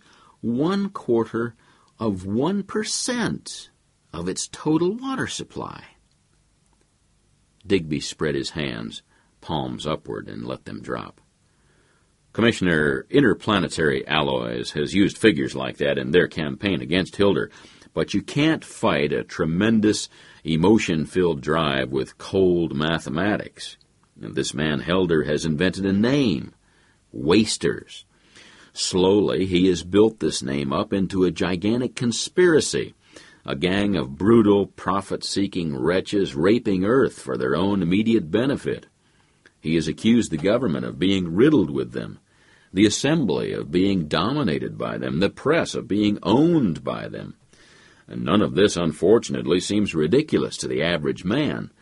B: 1/4% of its total water supply.
A: Digby spread his hands, palms upward, and let them drop. "Commissioner, Interplanetary Alloys has used figures like that in their campaign against Hilder, but you can't fight a tremendous, emotion-filled drive with cold mathematics. And this man Hilder has invented a name, wasters. Slowly, he has built this name up into a gigantic conspiracy, a gang of brutal, profit-seeking wretches raping Earth for their own immediate benefit. He has accused the government of being riddled with them, the assembly of being dominated by them, the press of being owned by them. And none of this, unfortunately, seems ridiculous to the average man.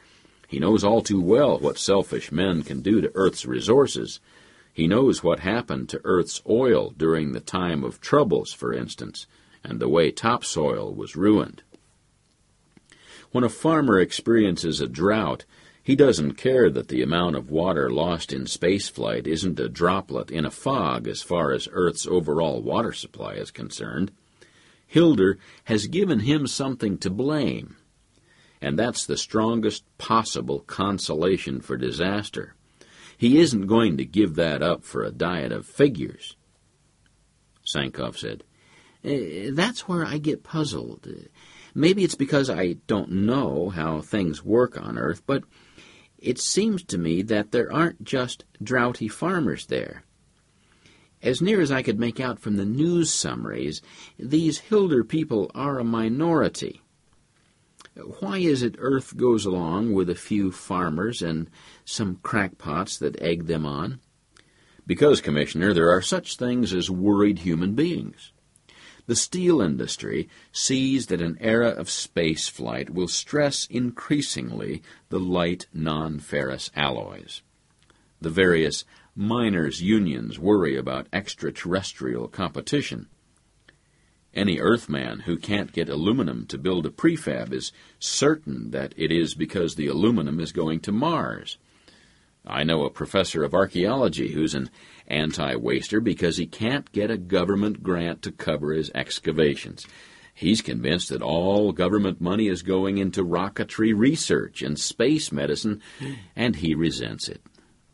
A: He knows all too well what selfish men can do to Earth's resources. He knows what happened to Earth's oil during the time of troubles, for instance, and the way topsoil was ruined. When a farmer experiences a drought, he doesn't care that the amount of water lost in spaceflight isn't a droplet in a fog as far as Earth's overall water supply is concerned. Hilder has given him something to blame, and that's the strongest possible consolation for disaster. He isn't going to give that up for a diet of figures.
B: Sankov said, That's where I get puzzled. Maybe it's because I don't know how things work on Earth, but it seems to me that there aren't just droughty farmers there. As near as I could make out from the news summaries, these Hilder people are a minority. Why is it Earth goes along with a few farmers and some crackpots that egg them on?
A: Because, Commissioner, there are such things as worried human beings. The steel industry sees that an era of space flight will stress increasingly the light non-ferrous alloys. The various miners' unions worry about extraterrestrial competition. Any Earthman who can't get aluminum to build a prefab is certain that it is because the aluminum is going to Mars. I know a professor of archaeology who's an anti-waster because he can't get a government grant to cover his excavations. He's convinced that all government money is going into rocketry research and space medicine, and he resents it.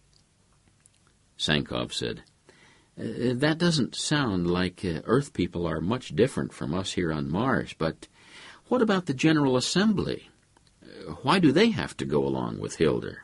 B: Sankov said, That doesn't sound like Earth people are much different from us here on Mars, but what about the General Assembly? Why do they have to go along with Hilder?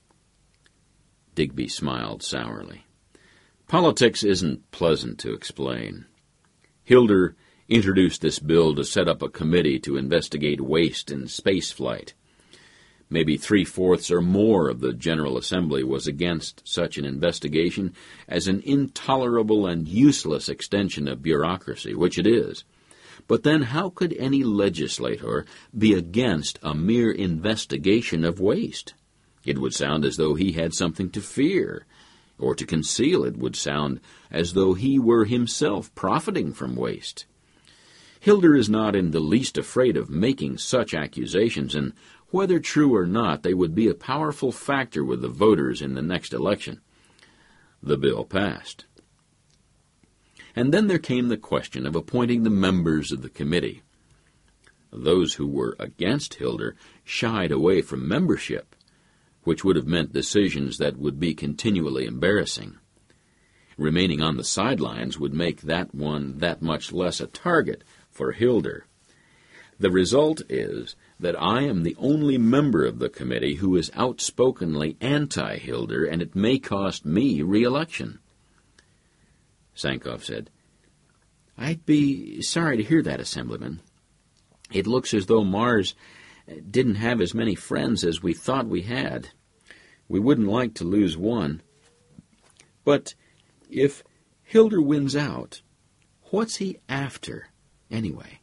A: Digby smiled sourly. Politics isn't pleasant to explain. Hilder introduced this bill to set up a committee to investigate waste in spaceflight. Maybe 3/4 or more of the General Assembly was against such an investigation as an intolerable and useless extension of bureaucracy, which it is. But then how could any legislator be against a mere investigation of waste? It would sound as though he had something to fear, or to conceal. It would sound as though he were himself profiting from waste. Hilder is not in the least afraid of making such accusations, and whether true or not, they would be a powerful factor with the voters in the next election. The bill passed. And then there came the question of appointing the members of the committee. Those who were against Hilder shied away from membership, which would have meant decisions that would be continually embarrassing. Remaining on the sidelines would make that one that much less a target for Hilder. The result is that I am the only member of the committee who is outspokenly anti-Hilder, and it may cost me re-election.
B: Sankov said, I'd be sorry to hear that, Assemblyman. It looks as though Mars didn't have as many friends as we thought we had. We wouldn't like to lose one. But if Hilder wins out, what's he after, anyway?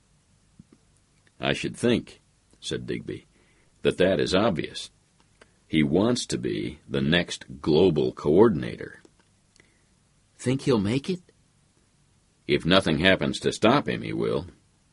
A: I should think, said Digby, that is obvious. He wants to be the next global coordinator.
B: Think he'll make it?
A: If nothing happens to stop him, he will.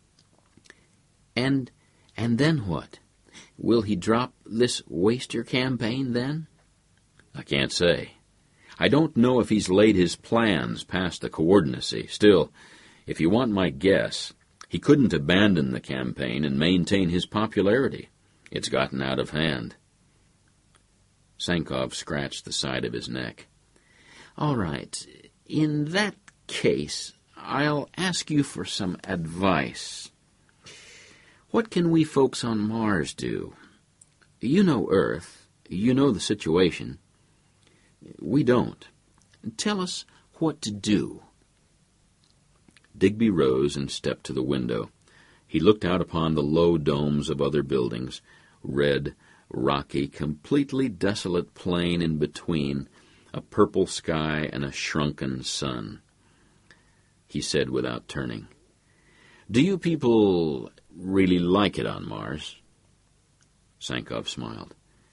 B: And then what? Will he drop this waster campaign then?
A: I can't say. I don't know if he's laid his plans past the coordinacy. Still, if you want my guess, he couldn't abandon the campaign and maintain his popularity. It's gotten out of hand.
B: Sankov scratched the side of his neck. All right. In that case, I'll ask you for some advice. What can we folks on Mars do? You know Earth. You know the situation. We don't. Tell us what to do.
A: Digby rose and stepped to the window. He looked out upon the low domes of other buildings, red, rocky, completely desolate plain in between, a purple sky and a shrunken sun. He said without turning, Do you people really like it on Mars?
B: Sankov smiled.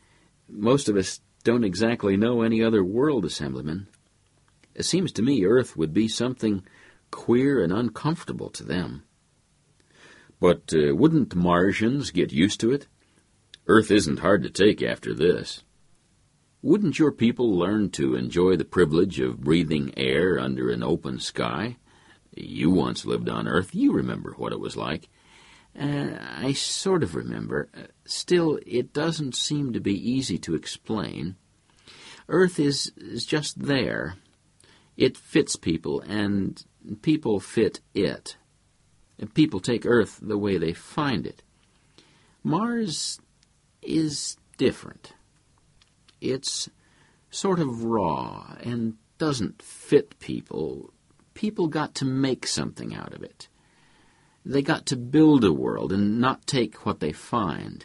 B: Most of us don't exactly know any other world, Assemblyman. It seems to me Earth would be something queer and uncomfortable to them.
A: But wouldn't Martians get used to it? Earth isn't hard to take after this. Wouldn't your people learn to enjoy the privilege of breathing air under an open sky? You once lived on Earth. You remember what it was like.
B: I sort of remember. Still, it doesn't seem to be easy to explain. Earth is just there. It fits people, and people fit it. People take Earth the way they find it. Mars is different. It's sort of raw and doesn't fit people. People got to make something out of it. They got to build a world and not take what they find.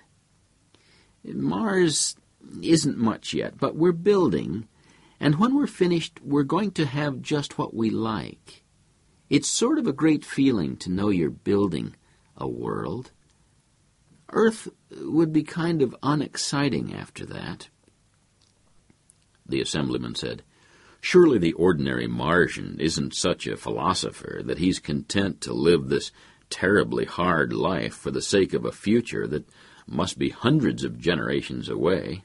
B: Mars isn't much yet, but we're building, and when we're finished, we're going to have just what we like. It's sort of a great feeling to know you're building a world. Earth would be kind of unexciting after that.
A: The Assemblyman said, "Surely the ordinary Martian isn't such a philosopher that he's content to live this terribly hard life for the sake of a future that must be hundreds of generations away."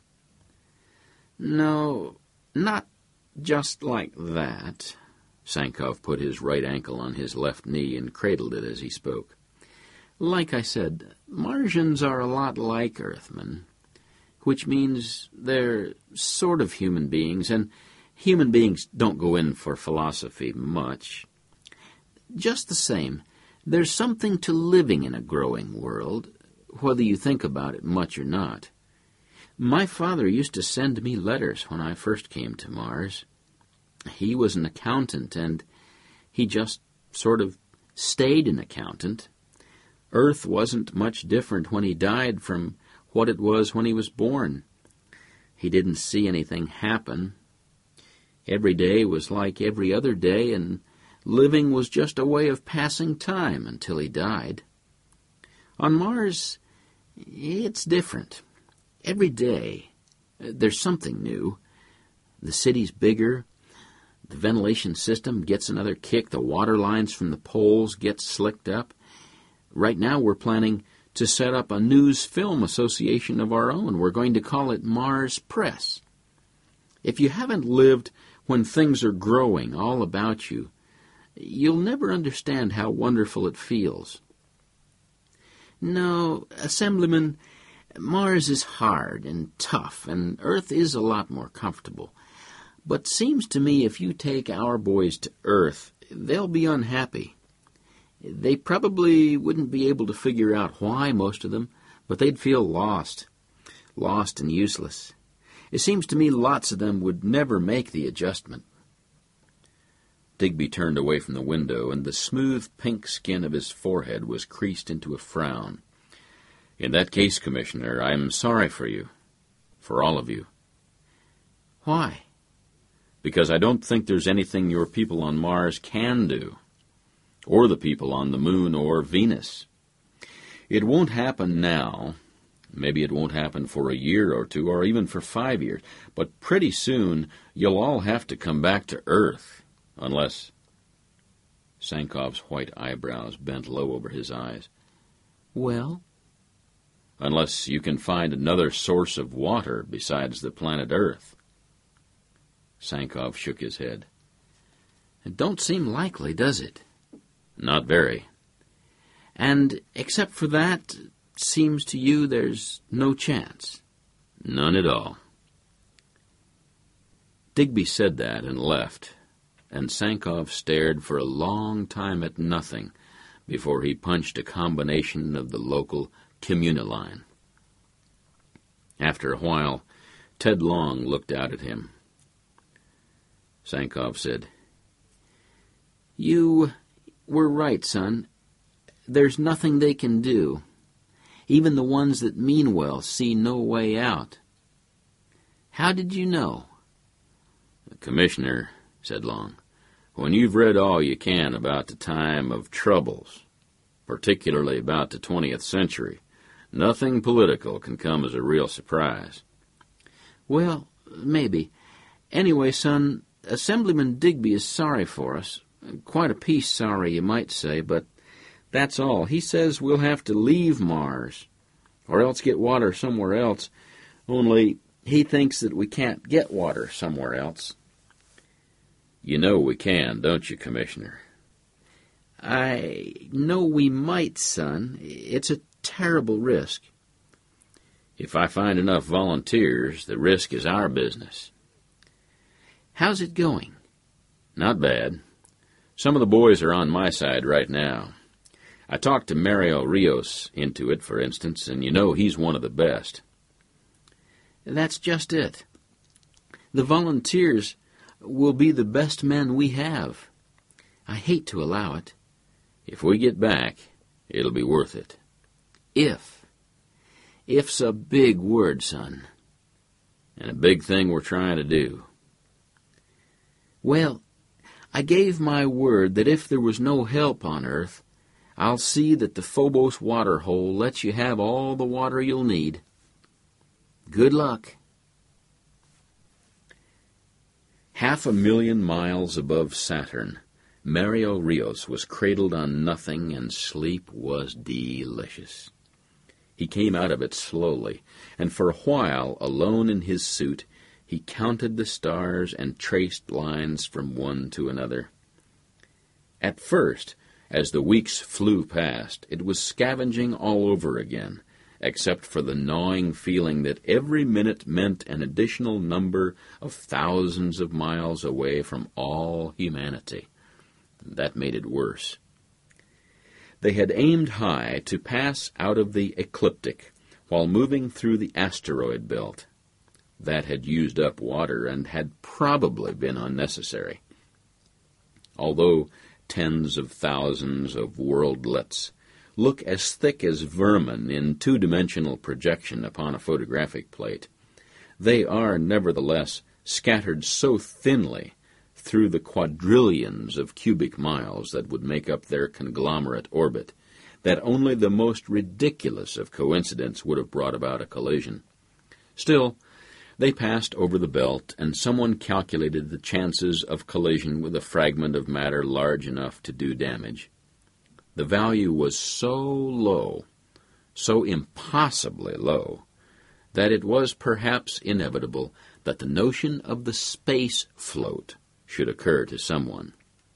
B: No, not just like that.
A: Sankov put his right ankle on his left knee and cradled it as he spoke.
B: Like I said, Martians are a lot like Earthmen, which means they're sort of human beings, and human beings don't go in for philosophy much. Just the same, there's something to living in a growing world, whether you think about it much or not. My father used to send me letters when I first came to Mars. He was an accountant, and he just sort of stayed an accountant. Earth wasn't much different when he died from what it was when he was born. He didn't see anything happen. Every day was like every other day, and living was just a way of passing time until he died. On Mars, it's different. Every day, there's something new. The city's bigger. The ventilation system gets another kick. The water lines from the poles get slicked up. Right now, we're planning to set up a news film association of our own. We're going to call it Mars Press. If you haven't lived when things are growing all about you, you'll never understand how wonderful it feels. No, Assemblyman, Mars is hard and tough, and Earth is a lot more comfortable. But seems to me if you take our boys to Earth, they'll be unhappy. They probably wouldn't be able to figure out why, most of them, but they'd feel lost and useless. It seems to me lots of them would never make the adjustment.
A: Digby turned away from the window, and the smooth pink skin of his forehead was creased into a frown. "In that case, Commissioner, I'm sorry for you. For all of you."
B: "Why?"
A: "Because I don't think there's anything your people on Mars can do, or the people on the Moon or Venus. It won't happen now. Maybe it won't happen for a year or two, or even for 5 years. But pretty soon, you'll all have to come back to Earth, unless—" Sankov's white eyebrows bent low over his eyes.
B: "Well?"
A: "Unless you can find another source of water besides the planet Earth." Sankov shook his head.
B: "It don't seem likely, does it?"
A: "Not very."
B: "And except for that, seems to you there's no chance?"
A: "None at all." Digby said that and left, and Sankov stared for a long time at nothing before he punched a combination of the local Communiline. After a while, Ted Long looked out at him. Sankov said,
B: "You were right, son. There's nothing they can do. Even the ones that mean well see no way out. How did you know?"
A: "Commissioner," said Long, "when you've read all you can about the time of troubles, particularly about the 20th century, nothing political can come as a real surprise."
B: Well, maybe. Anyway, son, Assemblyman Digby is sorry for us. Quite a piece sorry, you might say, but that's all. He says we'll have to leave Mars, or else get water somewhere else, only he thinks that we can't get water somewhere else.
A: You know we can, don't you, Commissioner?
B: I know we might, son. It's a terrible risk.
A: If I find enough volunteers, the risk is our business.
B: How's it going?
A: Not bad. Some of the boys are on my side right now. I talked to Mario Rios into it, for instance, and you know he's one of the best.
B: That's just it. The volunteers will be the best men we have. I hate to allow it.
A: If we get back, it'll be worth it.
B: If. If's a big word, son.
A: And a big thing we're trying to do.
B: Well, I gave my word that if there was no help on Earth, I'll see that the Phobos water hole lets you have all the water you'll need. Good luck.
A: 500,000 miles above Saturn, Mario Rios was cradled on nothing, and sleep was delicious. He came out of it slowly, and for a while, alone in his suit, he counted the stars and traced lines from one to another. At first, as the weeks flew past, it was scavenging all over again, except for the gnawing feeling that every minute meant an additional number of thousands of miles away from all humanity. That made it worse. They had aimed high to pass out of the ecliptic while moving through the asteroid belt. That had used up water and had probably been unnecessary. Although tens of thousands of worldlets look as thick as vermin in two-dimensional projection upon a photographic plate, they are nevertheless scattered so thinly through the quadrillions of cubic miles that would make up their conglomerate orbit that only the most ridiculous of coincidence would have brought about a collision. Still, they passed over the belt, and someone calculated the chances of collision with a fragment of matter large enough to do damage. The value was so low, so impossibly low, that it was perhaps inevitable that the notion of the space float should occur to someone.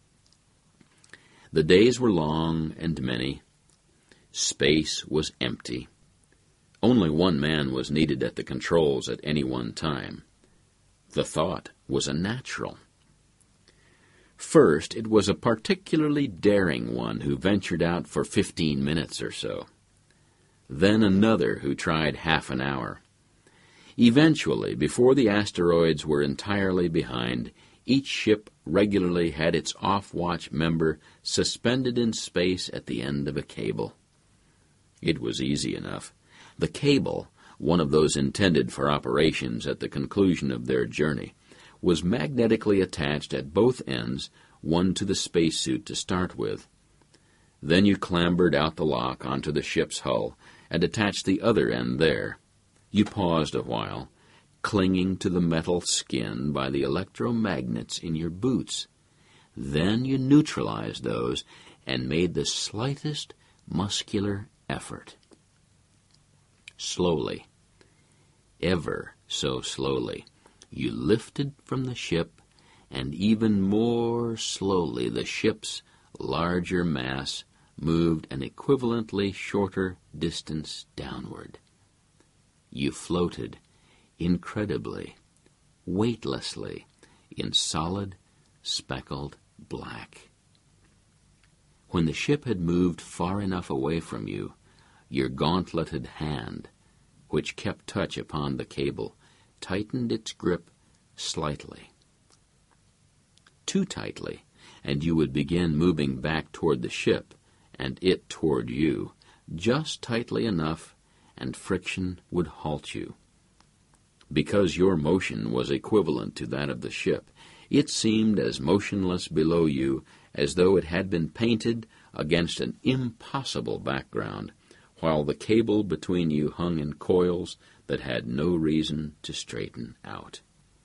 A: The days were long and many. Space was empty. Only one man was needed at the controls at any one time. The thought was a natural. First, it was a particularly daring one who ventured out for 15 minutes or so. Then another who tried half an hour. Eventually, before the asteroids were entirely behind, each ship regularly had its off-watch member suspended in space at the end of a cable. It was easy enough. The cable, one of those intended for operations at the conclusion of their journey, was magnetically attached at both ends, one to the spacesuit to start with. Then you clambered out the lock onto the ship's hull and attached the other end there. You paused a while, clinging to the metal skin by the electromagnets in your boots. Then you neutralized those and made the slightest muscular effort. Slowly, ever so slowly, you lifted from the ship, and even more slowly the ship's larger mass moved an equivalently shorter distance downward. You floated incredibly, weightlessly, in solid, speckled black. When the ship had moved far enough away from you, your gauntleted hand, which kept touch upon the cable, tightened its grip slightly. Too tightly, and you would begin moving back toward the ship, and it toward you, just tightly enough, and friction would halt you. Because your motion was equivalent to that of the ship, it seemed as motionless below you as though it had been painted against an impossible background, while the cable between you hung in coils that had no reason to straighten out.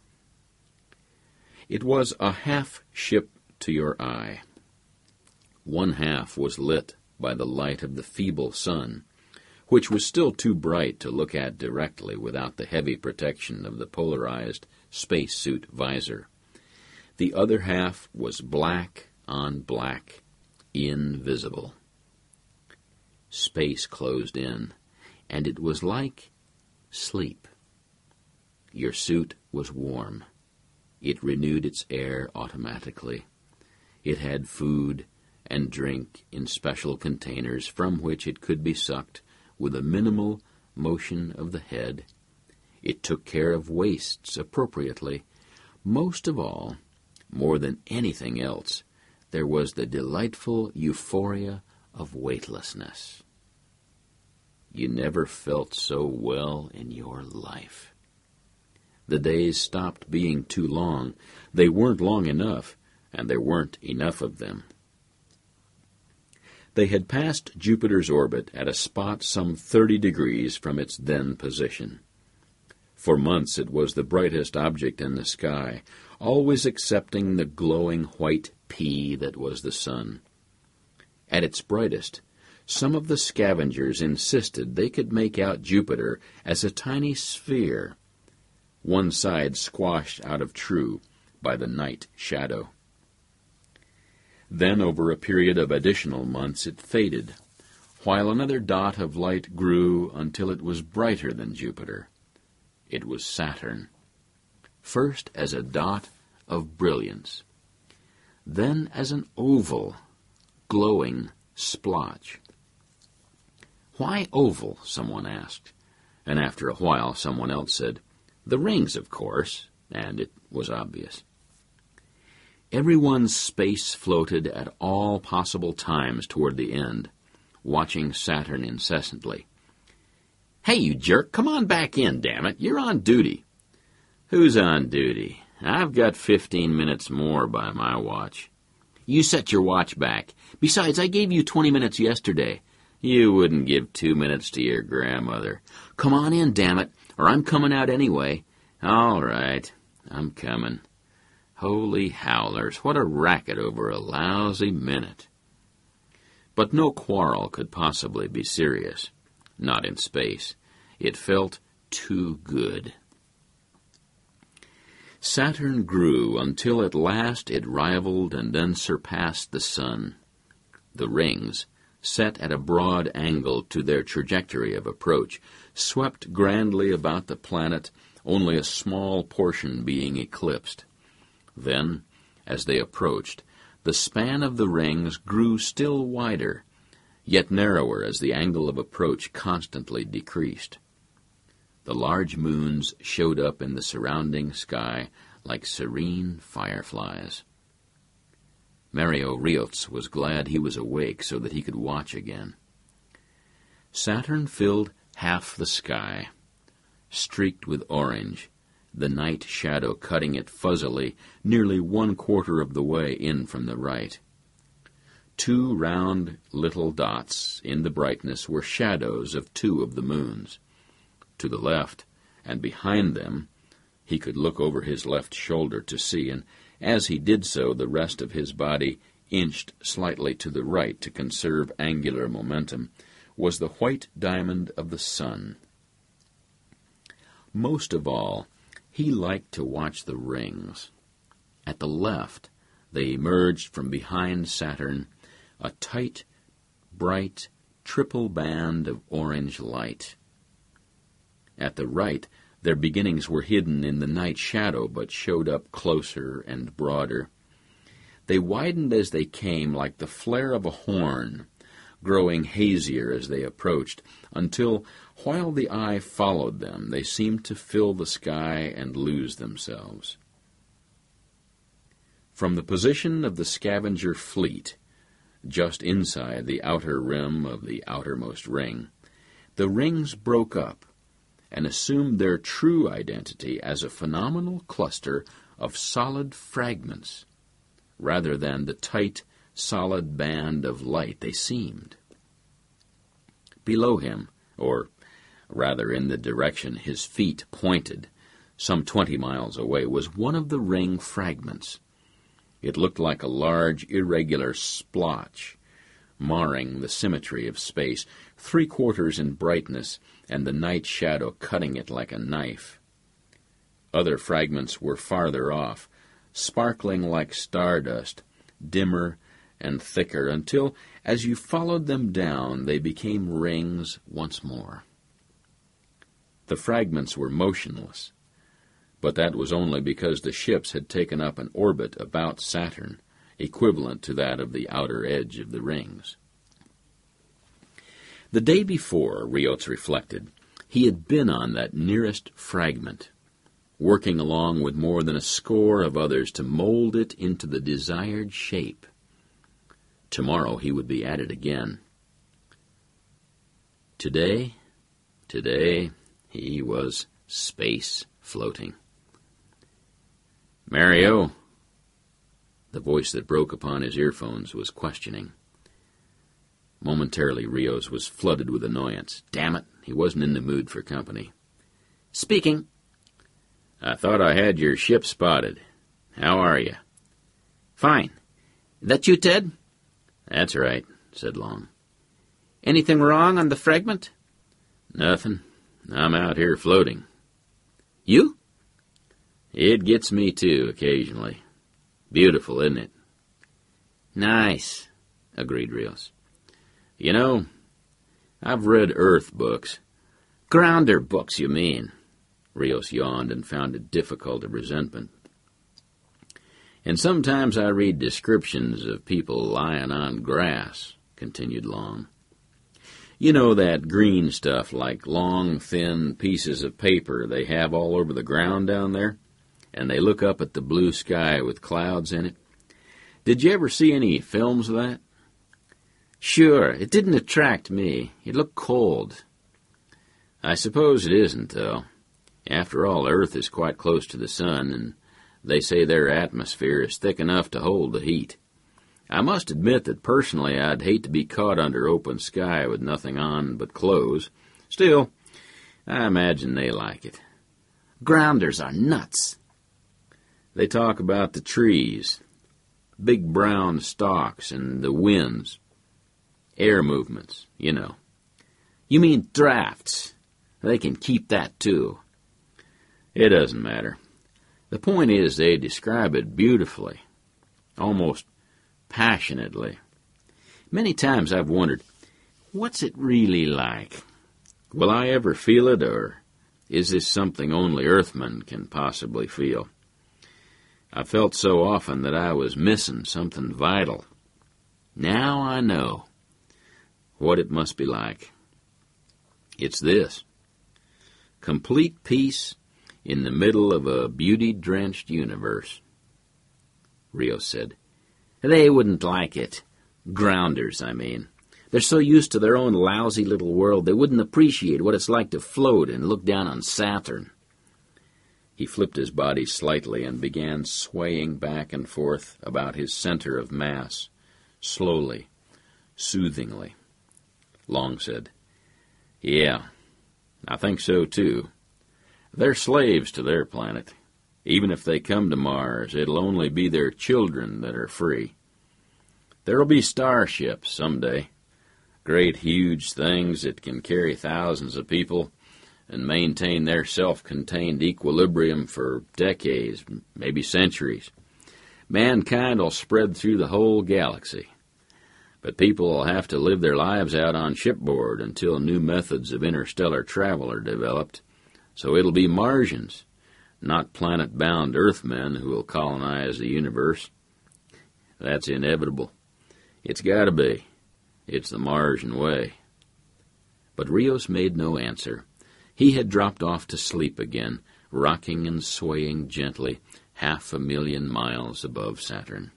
A: It was a half ship to your eye. One half was lit by the light of the feeble sun, which was still too bright to look at directly without the heavy protection of the polarized spacesuit visor. The other half was black on black, invisible. Space closed in, and it was like sleep. Your suit was warm. It renewed its air automatically. It had food and drink in special containers from which it could be sucked with a minimal motion of the head. It took care of wastes appropriately. Most of all, more than anything else, there was the delightful euphoria of weightlessness. You never felt so well in your life. The days stopped being too long. They weren't long enough, and there weren't enough of them. They had passed Jupiter's orbit at a spot some 30 degrees from its then position. For months it was the brightest object in the sky, always excepting the glowing white pea that was the sun. At its brightest, some of the scavengers insisted they could make out Jupiter as a tiny sphere, one side squashed out of true by the night shadow. Then, over a period of additional months, it faded, while another dot of light grew until it was brighter than Jupiter. It was Saturn, first as a dot of brilliance, then as an oval, glowing splotch. "Why oval?" someone asked, and after a while someone else said, "The rings, of course," and it was obvious. Everyone's space floated at all possible times toward the end, watching Saturn incessantly. "Hey, you jerk, come on back in, damn it, you're on duty." "Who's on duty? I've got 15 minutes more by my watch." "You set your watch back. Besides, I gave you 20 minutes yesterday." "You wouldn't give 2 minutes to your grandmother." "Come on in, damn it, or I'm coming out anyway." "All right, I'm coming." Holy howlers, what a racket over a lousy minute. But no quarrel could possibly be serious. Not in space. It felt too good. Saturn grew until at last it rivaled and then surpassed the sun. The rings, set at a broad angle to their trajectory of approach, swept grandly about the planet, only a small portion being eclipsed. Then, as they approached, the span of the rings grew still wider, yet narrower as the angle of approach constantly decreased. The large moons showed up in the surrounding sky like serene fireflies. Mario Rios was glad he was awake so that he could watch again. Saturn filled half the sky, streaked with orange, the night shadow cutting it fuzzily nearly 1/4 of the way in from the right. 2 round little dots in the brightness were shadows of 2 of the moons. To the left, and behind them, he could look over his left shoulder to see, and as he did so, the rest of his body inched slightly to the right to conserve angular momentum, was the white diamond of the sun. Most of all, he liked to watch the rings. At the left, they emerged from behind Saturn, a tight, bright, triple band of orange light. At the right, their beginnings were hidden in the night shadow, but showed up closer and broader. They widened as they came like the flare of a horn, growing hazier as they approached, until, while the eye followed them, they seemed to fill the sky and lose themselves. From the position of the scavenger fleet, just inside the outer rim of the outermost ring, the rings broke up and assumed their true identity as a phenomenal cluster of solid fragments, rather than the tight, solid band of light they seemed. below him, or rather in the direction his feet pointed, some 20 miles away, was one of the ring fragments. It looked like a large, irregular splotch, marring the symmetry of space, 3/4 in brightness, and the night shadow cutting it like a knife. Other fragments were farther off, sparkling like stardust, dimmer and thicker, until, as you followed them down, they became rings once more. The fragments were motionless, but that was only because the ships had taken up an orbit about Saturn, equivalent to that of the outer edge of the rings. The day before, Rios reflected, he had been on that nearest fragment, working along with more than a score of others to mold it into the desired shape. Tomorrow he would be at it again. Today, he was space floating. "Mario?" The voice that broke upon his earphones was questioning. Momentarily, Rios was flooded with annoyance. Damn it, he wasn't in the mood for company.
B: "Speaking."
A: "I thought I had your ship spotted. How are you?"
B: "Fine. That you, Ted?"
A: "That's right," said Long.
B: "Anything wrong on the fragment?"
A: "Nothing. I'm out here floating."
B: "You?"
A: "It gets me, too, occasionally. Beautiful, isn't it?"
B: "Nice,"
A: agreed Rios. "You know, I've read Earth books."
B: "Grounder books, you mean?"
A: Rios yawned and found it difficult of resentment. "And sometimes I read descriptions of people lying on grass," continued Long. "You know that green stuff, like long, thin pieces of paper they have all over the ground down there? And they look up at the blue sky with clouds in it. Did you ever see any films of that?"
B: "Sure. It didn't attract me. It looked cold."
A: "I suppose it isn't, though. After all, Earth is quite close to the sun, and they say their atmosphere is thick enough to hold the heat. I must admit that personally I'd hate to be caught under open sky with nothing on but clothes. Still, I imagine they like it."
B: "Grounders are nuts."
A: "They talk about the trees, big brown stalks, and the winds. Air movements, you know."
B: "You mean drafts. They can keep that, too."
A: "It doesn't matter. The point is they describe it beautifully, almost passionately. Many times I've wondered, what's it really like? Will I ever feel it, or is this something only Earthmen can possibly feel? I felt so often that I was missing something vital. Now I know what it must be like. It's this: complete peace in the middle of a beauty-drenched universe."
B: Rios said. "They wouldn't like it. Grounders, I mean. They're so used to their own lousy little world, they wouldn't appreciate what it's like to float and look down on Saturn."
A: He flipped his body slightly and began swaying back and forth about his center of mass, slowly, soothingly. Long said, "Yeah, I think so, too. They're slaves to their planet. Even if they come to Mars, it'll only be their children that are free. There'll be starships someday, great huge things that can carry thousands of people and maintain their self-contained equilibrium for decades, maybe centuries. Mankind will spread through the whole galaxy. But people will have to live their lives out on shipboard until new methods of interstellar travel are developed. So it'll be Martians, not planet-bound Earthmen, who will colonize the universe. That's inevitable. It's got to be. It's the Martian way."
B: But Rios made no answer. He had dropped off to sleep again, rocking and swaying gently 500,000 miles above Saturn.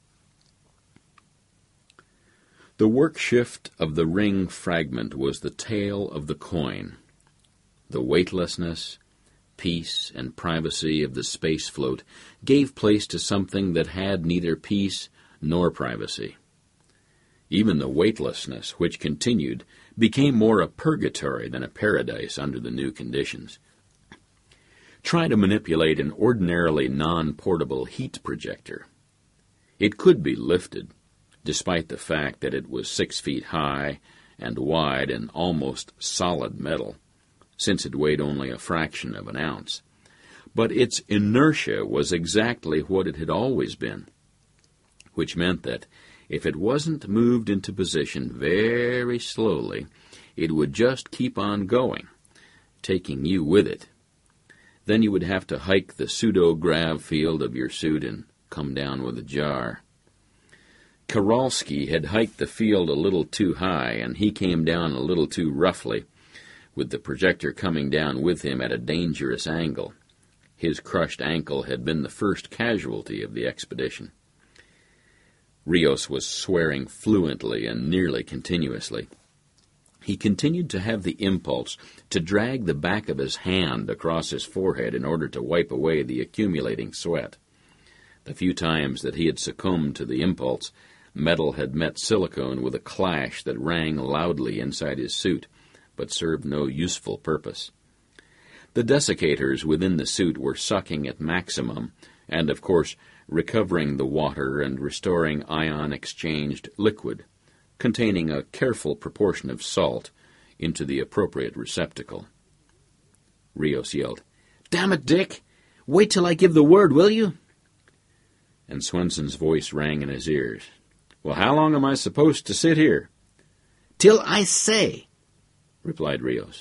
A: The work shift of the ring fragment was the tail of the coin. The weightlessness, peace, and privacy of the space float gave place to something that had neither peace nor privacy. Even the weightlessness, which continued, became more a purgatory than a paradise under the new conditions. Try to manipulate an ordinarily non-portable heat projector. It could be lifted, despite the fact that it was 6 feet high and wide and almost solid metal, since it weighed only a fraction of an ounce. But its inertia was exactly what it had always been, which meant that if it wasn't moved into position very slowly, it would just keep on going, taking you with it. Then you would have to hike the pseudo-grav field of your suit and come down with a jar. Kowalski had hiked the field a little too high, and he came down a little too roughly, with the projector coming down with him at a dangerous angle. His crushed ankle had been the first casualty of the expedition. Rios was swearing fluently and nearly continuously. He continued to have the impulse to drag the back of his hand across his forehead in order to wipe away the accumulating sweat. The few times that he had succumbed to the impulse, metal had met silicone with a clash that rang loudly inside his suit, but served no useful purpose. The desiccators within the suit were sucking at maximum, and, of course, recovering the water and restoring ion-exchanged liquid, containing a careful proportion of salt, into the appropriate receptacle. Rios yelled,
B: "Damn it, Dick! Wait till I give the word, will you?"
A: And Swenson's voice rang in his ears. "Well, how long am I supposed to sit here?"
B: "Till I say,"
A: replied Rios.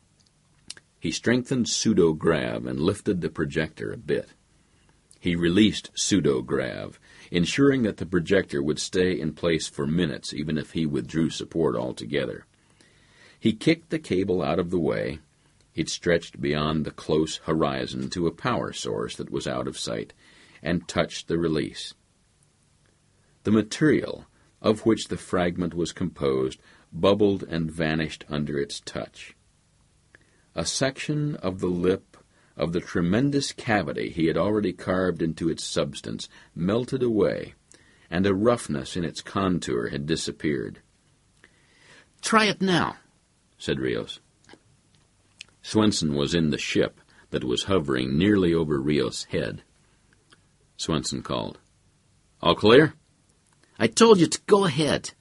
A: He strengthened pseudo-grav and lifted the projector a bit. He released pseudo-grav, ensuring that the projector would stay in place for minutes, even if he withdrew support altogether. He kicked the cable out of the way. It stretched beyond the close horizon to a power source that was out of sight, and touched the release. The material, of which the fragment was composed, bubbled and vanished under its touch. A section of the lip of the tremendous cavity he had already carved into its substance melted away, and a roughness in its contour had disappeared.
B: "Try it now,"
A: said Rios. Swenson was in the ship that was hovering nearly over Rios' head. Swenson called, "All clear?"
B: "I told you to go ahead."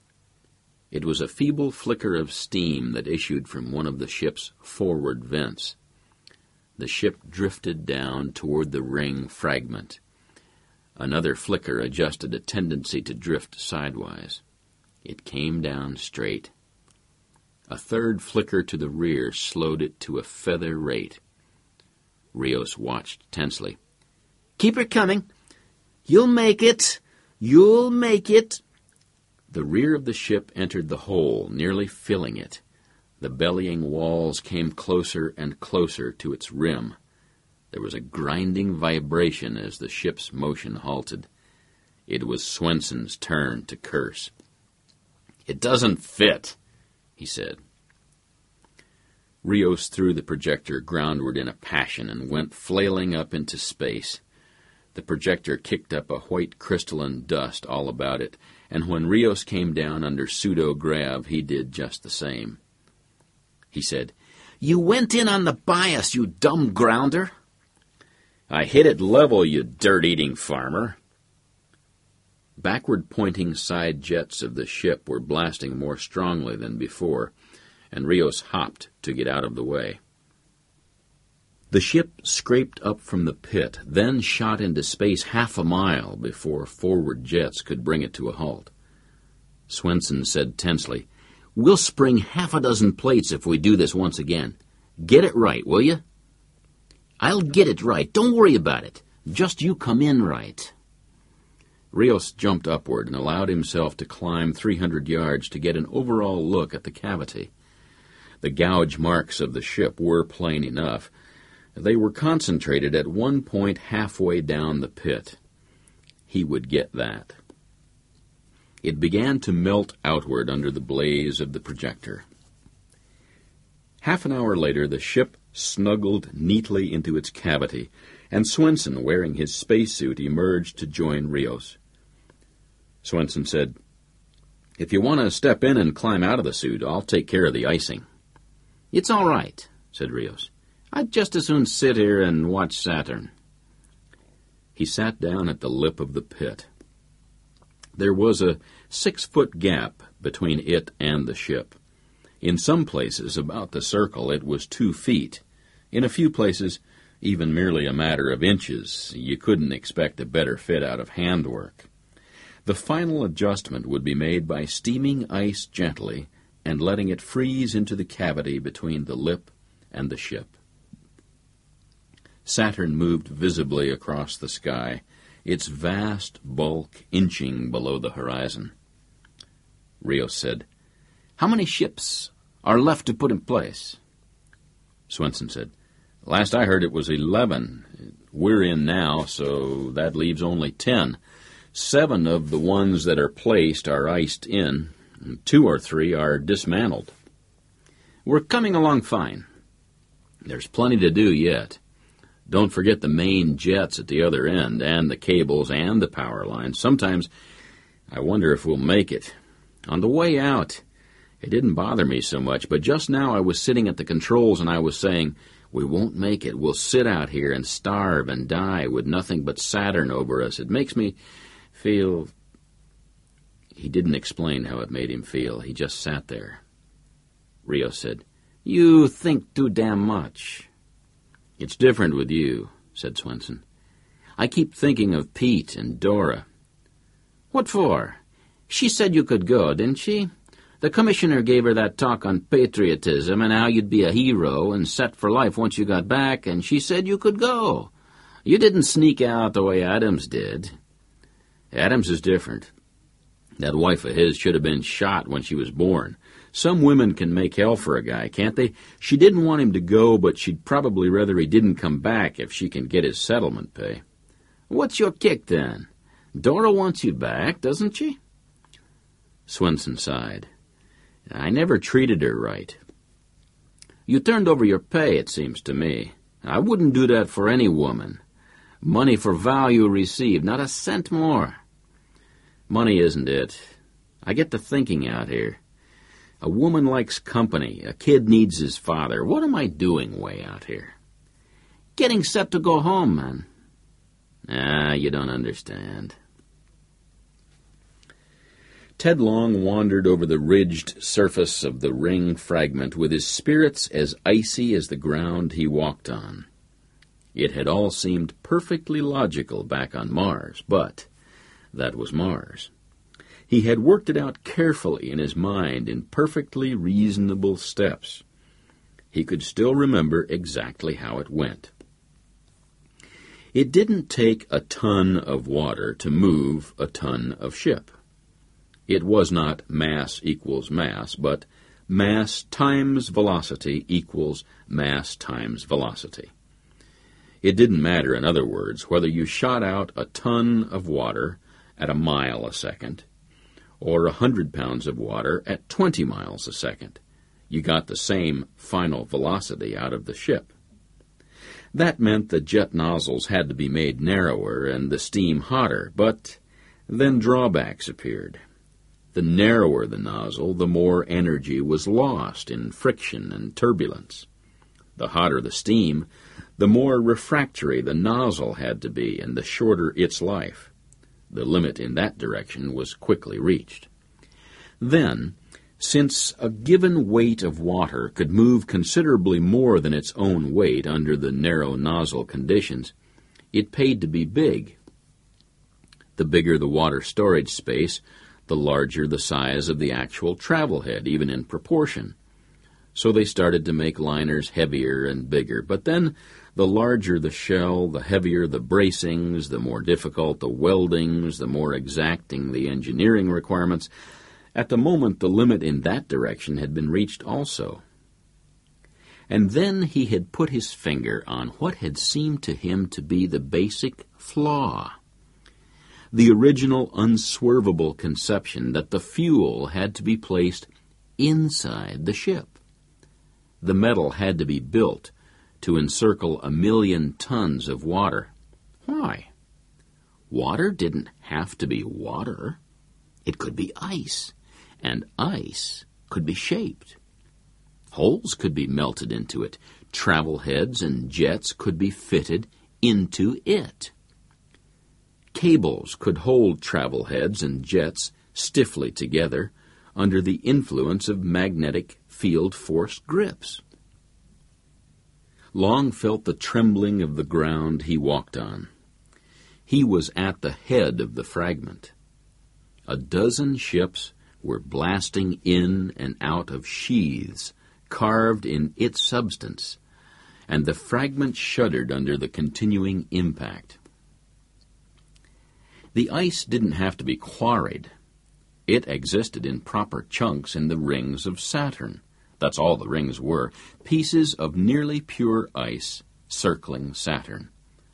A: It was a feeble flicker of steam that issued from one of the ship's forward vents. The ship drifted down toward the ring fragment. Another flicker adjusted a tendency to drift sidewise. It came down straight. A third flicker to the rear slowed it to a feather rate. Rios watched tensely.
B: "Keep her coming. You'll make it. You'll make it."
A: The rear of the ship entered the hole, nearly filling it. The bellying walls came closer and closer to its rim. There was a grinding vibration as the ship's motion halted. It was Swenson's turn to curse. "It doesn't fit," he said. Rios threw the projector groundward in a passion and went flailing up into space. The projector kicked up a white crystalline dust all about it, and when Rios came down under pseudo-grav, he did just the same. He said,
B: "You went in on the bias, you dumb grounder."
A: "I hit it level, you dirt-eating farmer." Backward-pointing side jets of the ship were blasting more strongly than before, and Rios hopped to get out of the way. The ship scraped up from the pit, then shot into space 1/2 mile before forward jets could bring it to a halt. Swenson said tensely, "We'll spring 6 plates if we do this once again. Get it right, will you?"
B: "I'll get it right. Don't worry about it. Just you come in right."
A: Rios jumped upward and allowed himself to climb 300 yards to get an overall look at the cavity. The gouge marks of the ship were plain enough. They were concentrated at one point halfway down the pit. He would get that. It began to melt outward under the blaze of the projector. 1/2 an hour later, the ship snuggled neatly into its cavity, and Swenson, wearing his spacesuit, emerged to join Rios. Swenson said, If you want to step in and climb out of the suit, I'll take care of the icing."
B: "It's all right," said Rios. "I'd just as soon sit here and watch Saturn."
A: He sat down at the lip of the pit. There was a 6-foot gap between it and the ship. In some places about the circle it was 2 feet. In a few places, even merely a matter of inches. You couldn't expect a better fit out of handwork. The final adjustment would be made by steaming ice gently and letting it freeze into the cavity between the lip and the ship. Saturn moved visibly across the sky, its vast bulk inching below the horizon. Rios said,
B: "How many ships are left to put in place?"
A: Swenson said, "Last I heard it was 11. We're in now, so that leaves only 10. 7 of the ones that are placed are iced in, and 2 or 3 are dismantled."
B: "We're coming along fine."
A: "There's plenty to do yet. Don't forget the main jets at the other end, and the cables and the power lines. Sometimes I wonder if we'll make it. On the way out, it didn't bother me so much, but just now I was sitting at the controls and I was saying, we won't make it. We'll sit out here and starve and die with nothing but Saturn over us. It makes me feel—" He didn't explain how it made him feel. He just sat there.
B: Rios said, "You think too damn much."
A: "It's different with you," said Swenson.
B: "I keep thinking of Pete and Dora." "What for? She said you could go, didn't she? The commissioner gave her that talk on patriotism and how you'd be a hero and set for life once you got back, and she said you could go. You didn't sneak out the way Adams did."
A: "Adams is different. That wife of his should have been shot when she was born. Some women can make hell for a guy, can't they? She didn't want him to go, but she'd probably rather he didn't come back if she can get his settlement pay."
B: "What's your kick, then? Dora wants you back, doesn't she?"
A: Swenson sighed. "I never treated her right."
B: "You turned over your pay, it seems to me. I wouldn't do that for any woman. Money for value received, not a cent more."
A: "Money isn't it. I get to thinking out here. A woman likes company. A kid needs his father. What am I doing way out here?"
B: "Getting set to go home, man."
A: You don't understand." Ted Long wandered over the ridged surface of the ring fragment with his spirits as icy as the ground he walked on. It had all seemed perfectly logical back on Mars, but that was Mars. He had worked it out carefully in his mind in perfectly reasonable steps. He could still remember exactly how it went. It didn't take a ton of water to move a ton of ship. It was not mass equals mass, but mass times velocity equals mass times velocity. It didn't matter, in other words, whether you shot out a ton of water at a mile a second or 100 pounds of water at 20 miles a second. You got the same final velocity out of the ship. That meant the jet nozzles had to be made narrower and the steam hotter, but then drawbacks appeared. The narrower the nozzle, the more energy was lost in friction and turbulence. The hotter the steam, the more refractory the nozzle had to be and the shorter its life. The limit in that direction was quickly reached. Then, since a given weight of water could move considerably more than its own weight under the narrow nozzle conditions, it paid to be big. The bigger the water storage space, the larger the size of the actual travel head, even in proportion. So they started to make liners heavier and bigger, but then the larger the shell, the heavier the bracings, the more difficult the weldings, the more exacting the engineering requirements. At the moment, the limit in that direction had been reached also. And then he had put his finger on what had seemed to him to be the basic flaw. The original unswervable conception that the fuel had to be placed inside the ship. The metal had to be built to encircle 1,000,000 tons of water. Why? Water didn't have to be water. It could be ice.
B: And ice could be shaped. Holes could be melted into it. Travel heads and jets could be fitted into it. Cables could hold travel heads and jets stiffly together under the influence of magnetic field force grips. Long felt the trembling of the ground he walked on. He was at the head of the fragment. A dozen ships were blasting in and out of sheaths carved in its substance, and the fragment shuddered under the continuing impact. The ice didn't have to be quarried. It existed in proper chunks in the rings of Saturn. That's all the rings were, pieces of nearly pure ice circling Saturn.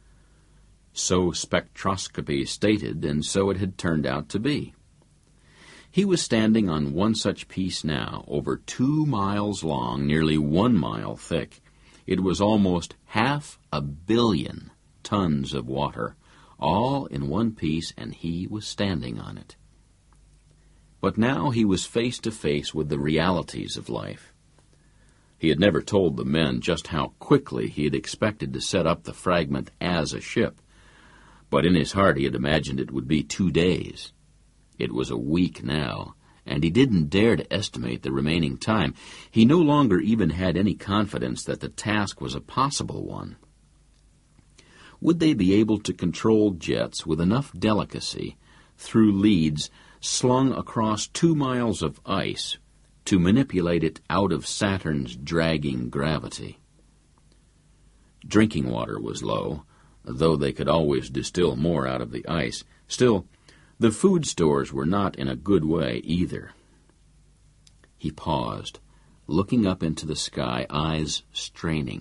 B: So spectroscopy stated, and so it had turned out to be. He was standing on one such piece now, over 2 miles long, nearly 1 mile thick. It was almost 500 million tons of water, all in one piece, and he was standing on it. But now he was face to face with the realities of life. He had never told the men just how quickly he had expected to set up the fragment as a ship, but in his heart he had imagined it would be 2 days. It was a week now, and he didn't dare to estimate the remaining time. He no longer even had any confidence that the task was a possible one. Would they be able to control jets with enough delicacy through leads slung across 2 miles of ice to manipulate it out of Saturn's dragging gravity? Drinking water was low, though they could always distill more out of the ice. Still, the food stores were not in a good way either. He paused, looking up into the sky, eyes straining.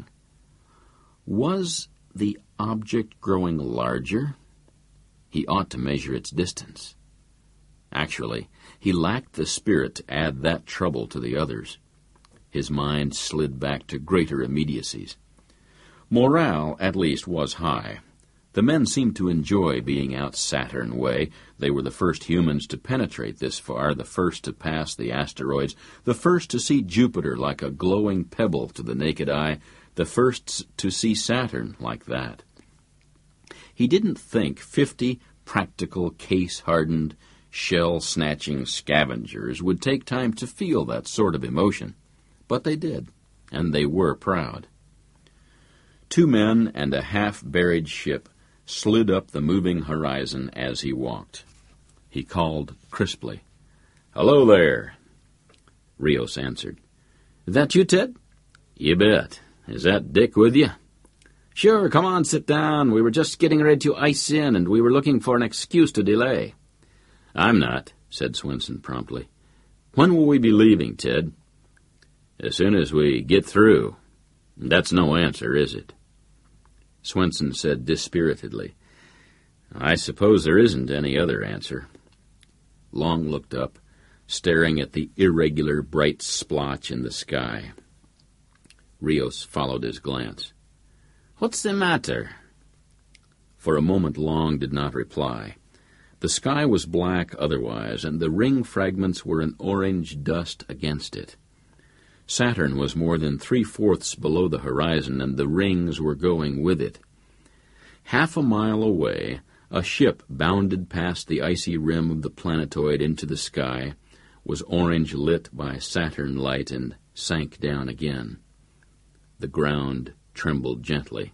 B: Was the object growing larger? He ought to measure its distance. Actually, he lacked the spirit to add that trouble to the others. His mind slid back to greater immediacies. Morale, at least, was high. The men seemed to enjoy being out Saturn way. They were the first humans to penetrate this far, the first to pass the asteroids, the first to see Jupiter like a glowing pebble to the naked eye, the first to see Saturn like that. He didn't think 50 practical, case-hardened, shell-snatching scavengers would take time to feel that sort of emotion, but they did, and they were proud. 2 men and a half-buried ship slid up the moving horizon as he walked. He called crisply, "Hello there." Rios answered. "That you, Ted?" "You bet. Is that Dick with you?" "Sure, come on, sit down. We were just getting ready to ice in, and we were looking for an excuse to delay." "I'm not," said Swenson promptly. "When will we be leaving, Ted?" "As soon as we get through." "That's no answer, is it?" Swenson said dispiritedly, "I suppose there isn't any other answer." Long looked up, staring at the irregular bright splotch in the sky. Rios followed his glance. "What's the matter?" For a moment Long did not reply. The sky was black otherwise, and the ring fragments were an orange dust against it. Saturn was more than 3/4 below the horizon, and the rings were going with it. 1/2 mile away, a ship bounded past the icy rim of the planetoid into the sky, was orange lit by Saturn light, and sank down again. The ground trembled gently.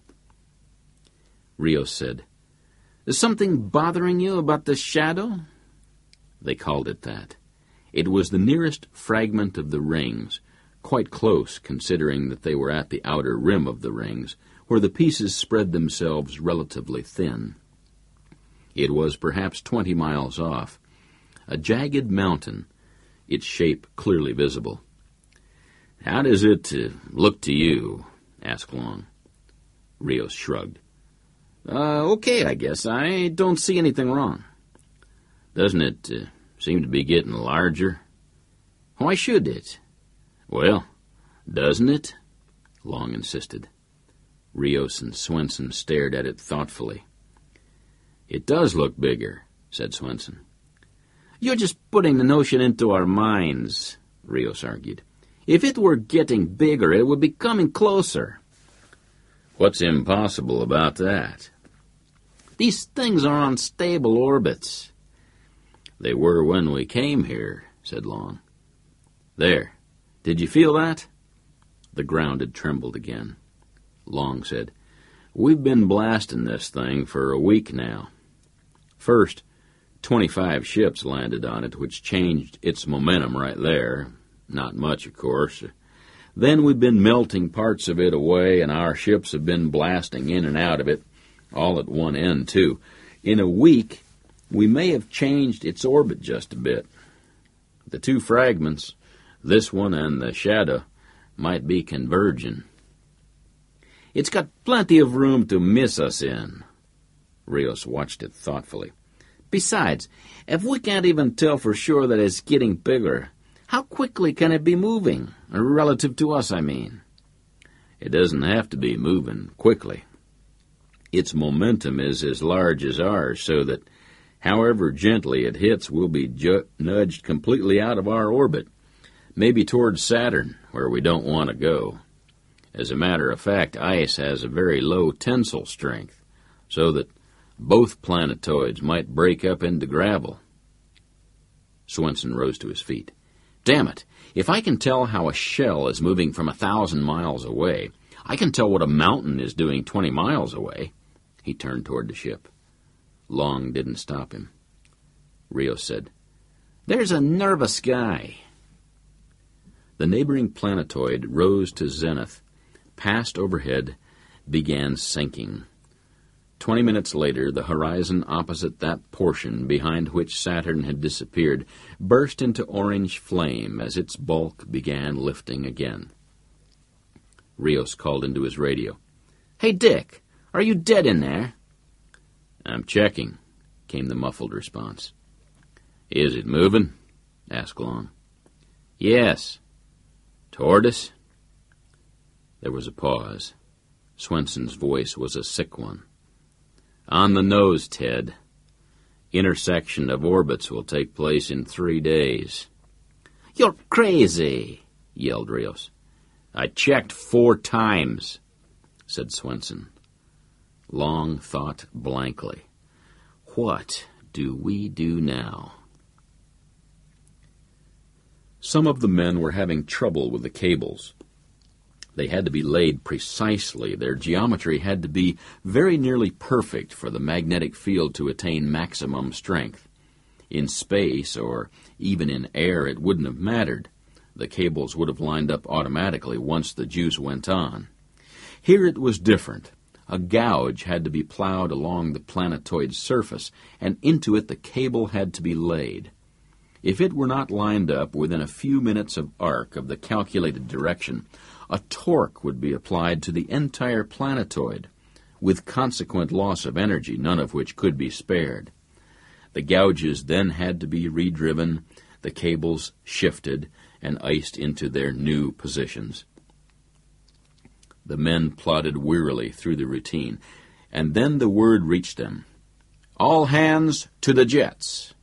B: Rios said, "Is something bothering you about the shadow?" They called it that. It was the nearest fragment of the rings, quite close considering that they were at the outer rim of the rings, where the pieces spread themselves relatively thin. It was perhaps 20 miles off, a jagged mountain, its shape clearly visible. "How does it look to you?" asked Long. Rios shrugged. Okay, I guess. I don't see anything wrong." "Doesn't it seem to be getting larger?" "Why should it?" "Well, doesn't it?" Long insisted. Rios and Swenson stared at it thoughtfully. "It does look bigger," said Swenson. You're just putting the notion into our minds, Rios argued. If it were getting bigger, it would be coming closer.
A: What's impossible about that?
B: These things are on stable orbits.
A: They were when we came here, said Long.
B: There. Did you feel that?
A: The ground had trembled again. Long said, We've been blasting this thing for a week now. First, 25 ships landed on it, which changed its momentum right there. Not much, of course. Then we've been melting parts of it away, and our ships have been blasting in and out of it, all at one end, too. In a week, we may have changed its orbit just a bit. The two fragments, this one and the Shadow, might be converging.
B: It's got plenty of room to miss us in.
A: Rios watched it thoughtfully.
B: Besides, if we can't even tell for sure that it's getting bigger, how quickly can it be moving? Relative to us, I mean.
A: It doesn't have to be moving quickly. Its momentum is as large as ours, so that however gently it hits, we'll be nudged completely out of our orbit, maybe towards Saturn, where we don't want to go. As a matter of fact, ice has a very low tensile strength, so that both planetoids might break up into gravel.
B: Swenson rose to his feet. Damn it! If I can tell how a shell is moving from 1,000 miles away, I can tell what a mountain is doing 20 miles away. He turned toward the ship.
A: Long didn't stop him.
B: Rios said, There's a nervous guy.
A: The neighboring planetoid rose to zenith, passed overhead, began sinking. 20 minutes later, the horizon opposite that portion behind which Saturn had disappeared burst into orange flame as its bulk began lifting again. Rios called into his radio.
B: Hey, Dick, are you dead in there?
A: I'm checking, came the muffled response. Is it moving? Asked Long.
B: Yes.
A: Toward us? There was a pause. Swenson's voice was a sick one. On the nose, Ted. Intersection of orbits will take place in 3 days.
B: You're crazy,
A: yelled Rios.
B: I checked 4 times, said Swenson.
A: Long thought blankly. What do we do now? Some of the men were having trouble with the cables. They had to be laid precisely. Their geometry had to be very nearly perfect for the magnetic field to attain maximum strength. In space, or even in air, it wouldn't have mattered. The cables would have lined up automatically once the juice went on. Here it was different. A gouge had to be plowed along the planetoid's surface, and into it the cable had to be laid. If it were not lined up within a few minutes of arc of the calculated direction, a torque would be applied to the entire planetoid, with consequent loss of energy, none of which could be spared. The gouges then had to be redriven, the cables shifted, and iced into their new positions. The men plodded wearily through the routine, and then the word reached them. All hands to the jets!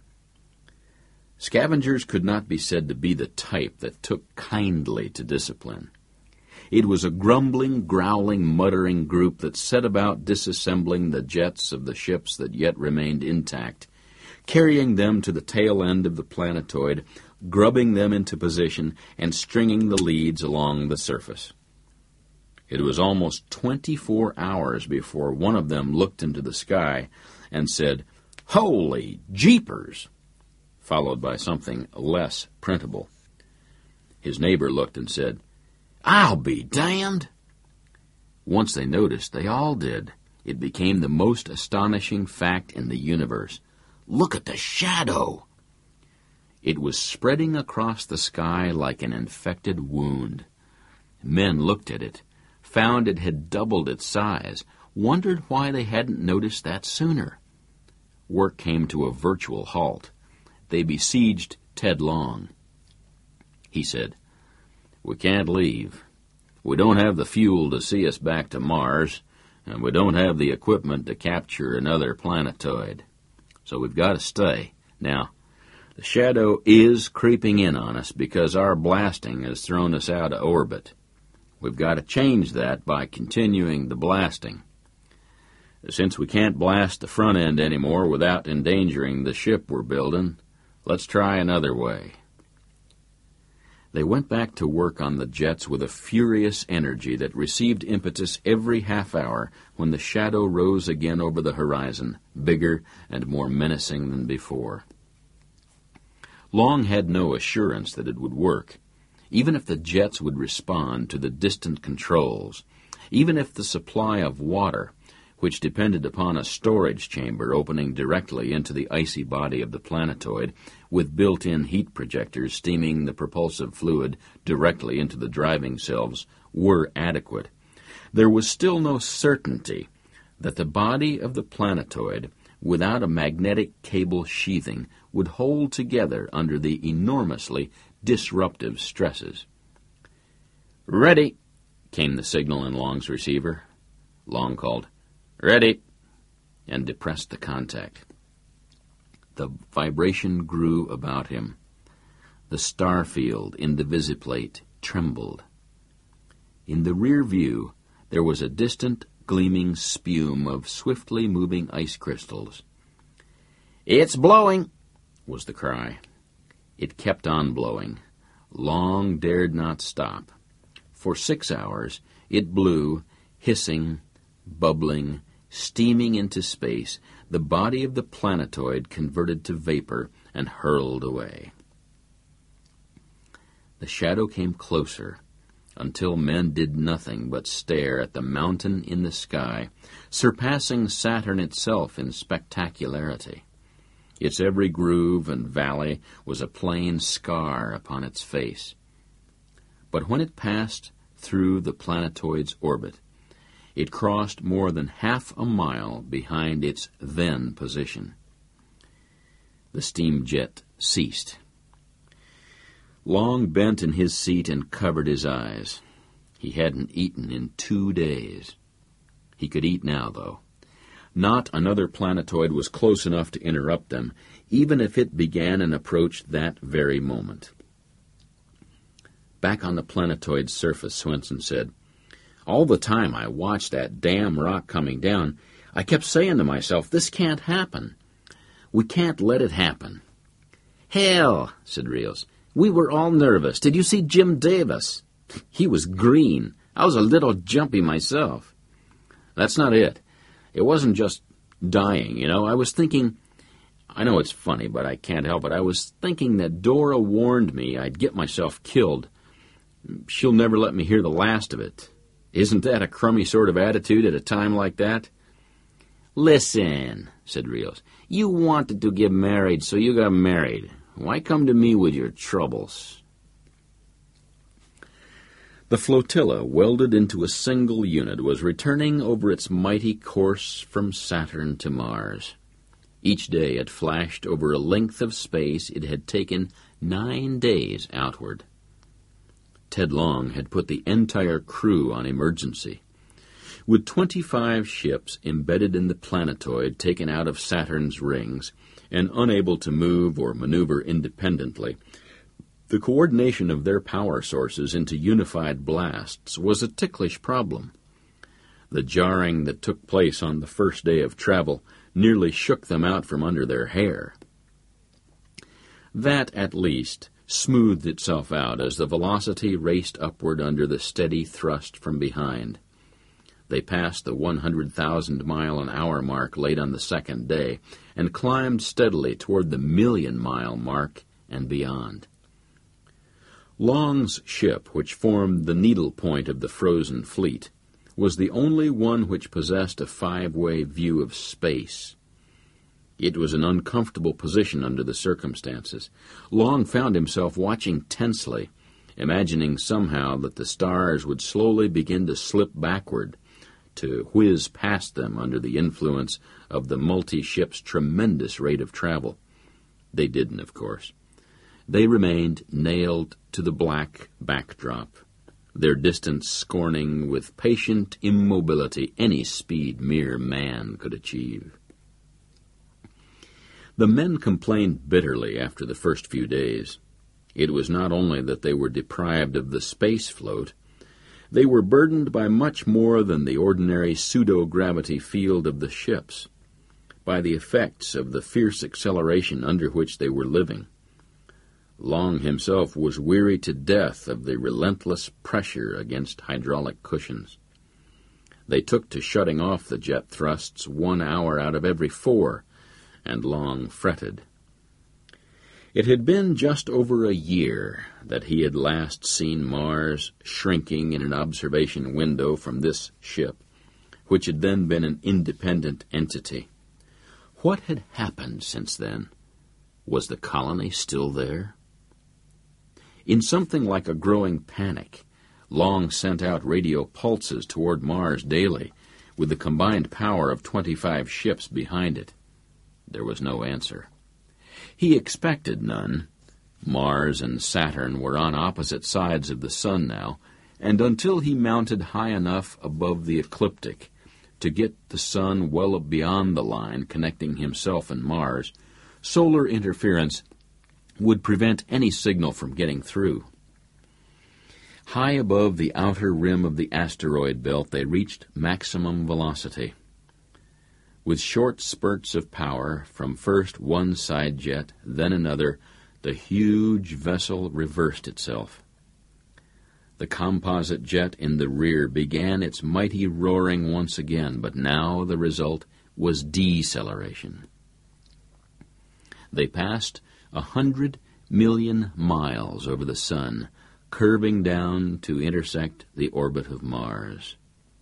A: Scavengers could not be said to be the type that took kindly to discipline. It was a grumbling, growling, muttering group that set about disassembling the jets of the ships that yet remained intact, carrying them to the tail end of the planetoid, grubbing them into position, and stringing the leads along the surface. It was almost 24 hours before one of them looked into the sky and said, "Holy jeepers!" followed by something less printable. His neighbor looked and said, "I'll be damned!" Once they noticed, they all did. It became the most astonishing fact in the universe. Look at the shadow! It was spreading across the sky like an infected wound. Men looked at it, found it had doubled its size, wondered why they hadn't noticed that sooner. Work came to a virtual halt. They besieged Ted Long. He said, "We can't leave. We don't have the fuel to see us back to Mars, and we don't have the equipment to capture another planetoid. So we've got to stay. Now, The shadow is creeping in on us because our blasting has thrown us out of orbit. We've got to change that by continuing the blasting. Since we can't blast the front end anymore without endangering the ship we're building, let's try another way. They went back to work on the jets with a furious energy that received impetus every half hour when the shadow rose again over the horizon, bigger and more menacing than before. Long had no assurance that it would work, even if the jets would respond to the distant controls, even if the supply of water, which depended upon a storage chamber opening directly into the icy body of the planetoid, with built-in heat projectors steaming the propulsive fluid directly into the driving cells, were adequate. There was still no certainty that the body of the planetoid, without a magnetic cable sheathing, would hold together under the enormously disruptive stresses. "Ready," came the signal in Long's receiver. Long called, "Ready," and depressed the contact. The vibration grew about him. The star field in the visiplate trembled. In the rear view, there was a distant, gleaming spume of swiftly moving ice crystals. "It's blowing," was the cry. It kept on blowing. Long dared not stop. For 6 hours, it blew, hissing, bubbling, steaming into space, the body of the planetoid converted to vapor and hurled away. The shadow came closer, until men did nothing but stare at the mountain in the sky, surpassing Saturn itself in spectacularity. Its every groove and valley was a plain scar upon its face. But when it passed through the planetoid's orbit, it crossed more than half a mile behind its then position. The steam jet ceased. Long bent in his seat and covered his eyes. He hadn't eaten in 2 days. He could eat now, though. Not another planetoid was close enough to interrupt them, even if it began an approach that very moment. Back on the planetoid's surface, Swenson said, "All the time I watched that damn rock coming down, I kept saying to myself, this can't happen. We can't let it happen." "Hell," said Rios, "we were all nervous. Did you see Jim Davis? He was green. I was a little jumpy myself." "That's not it. It wasn't just dying, you know. I was thinking, I know it's funny, but I can't help it. I was thinking that Dora warned me I'd get myself killed. She'll never let me hear the last of it. Isn't that a crummy sort of attitude at a time like that?" "Listen," said Rios, "you wanted to get married, so you got married. Why come to me with your troubles?" The flotilla, welded into a single unit, was returning over its mighty course from Saturn to Mars. Each day it flashed over a length of space it had taken 9 days outward. Ted Long had put the entire crew on emergency. With 25 ships embedded in the planetoid taken out of Saturn's rings and unable to move or maneuver independently, the coordination of their power sources into unified blasts was a ticklish problem. The jarring that took place on the first day of travel nearly shook them out from under their hair. That, at least, smoothed itself out as the velocity raced upward under the steady thrust from behind. They passed the 100,000-mile-an-hour mark late on the second day and climbed steadily toward the 1,000,000-mile mark and beyond. Long's ship, which formed the needle point of the frozen fleet, was the only one which possessed a 5-way view of space. It was an uncomfortable position under the circumstances. Long found himself watching tensely, imagining somehow that the stars would slowly begin to slip backward, to whiz past them under the influence of the multi-ship's tremendous rate of travel. They didn't, of course. They remained nailed to the black backdrop, their distance scorning with patient immobility any speed mere man could achieve. The men complained bitterly after the first few days. It was not only that they were deprived of the space float, they were burdened by much more than the ordinary pseudo-gravity field of the ships, by the effects of the fierce acceleration under which they were living. Long himself was weary to death of the relentless pressure against hydraulic cushions. They took to shutting off the jet thrusts 1 hour out of every 4, and Long fretted. It had been just over a year that he had last seen Mars shrinking in an observation window from this ship, which had then been an independent entity. What had happened since then? Was the colony still there? In something like a growing panic, Long sent out radio pulses toward Mars daily, with the combined power of 25 ships behind it. There was no answer. He expected none. Mars and Saturn were on opposite sides of the sun now, and until he mounted high enough above the ecliptic to get the sun well beyond the line connecting himself and Mars, solar interference would prevent any signal from getting through. High above the outer rim of the asteroid belt, they reached maximum velocity. With short spurts of power from first one side jet, then another, the huge vessel reversed itself. The composite jet in the rear began its mighty roaring once again, but now the result was deceleration. They passed 100 million miles over the sun, curving down to intersect the orbit of Mars.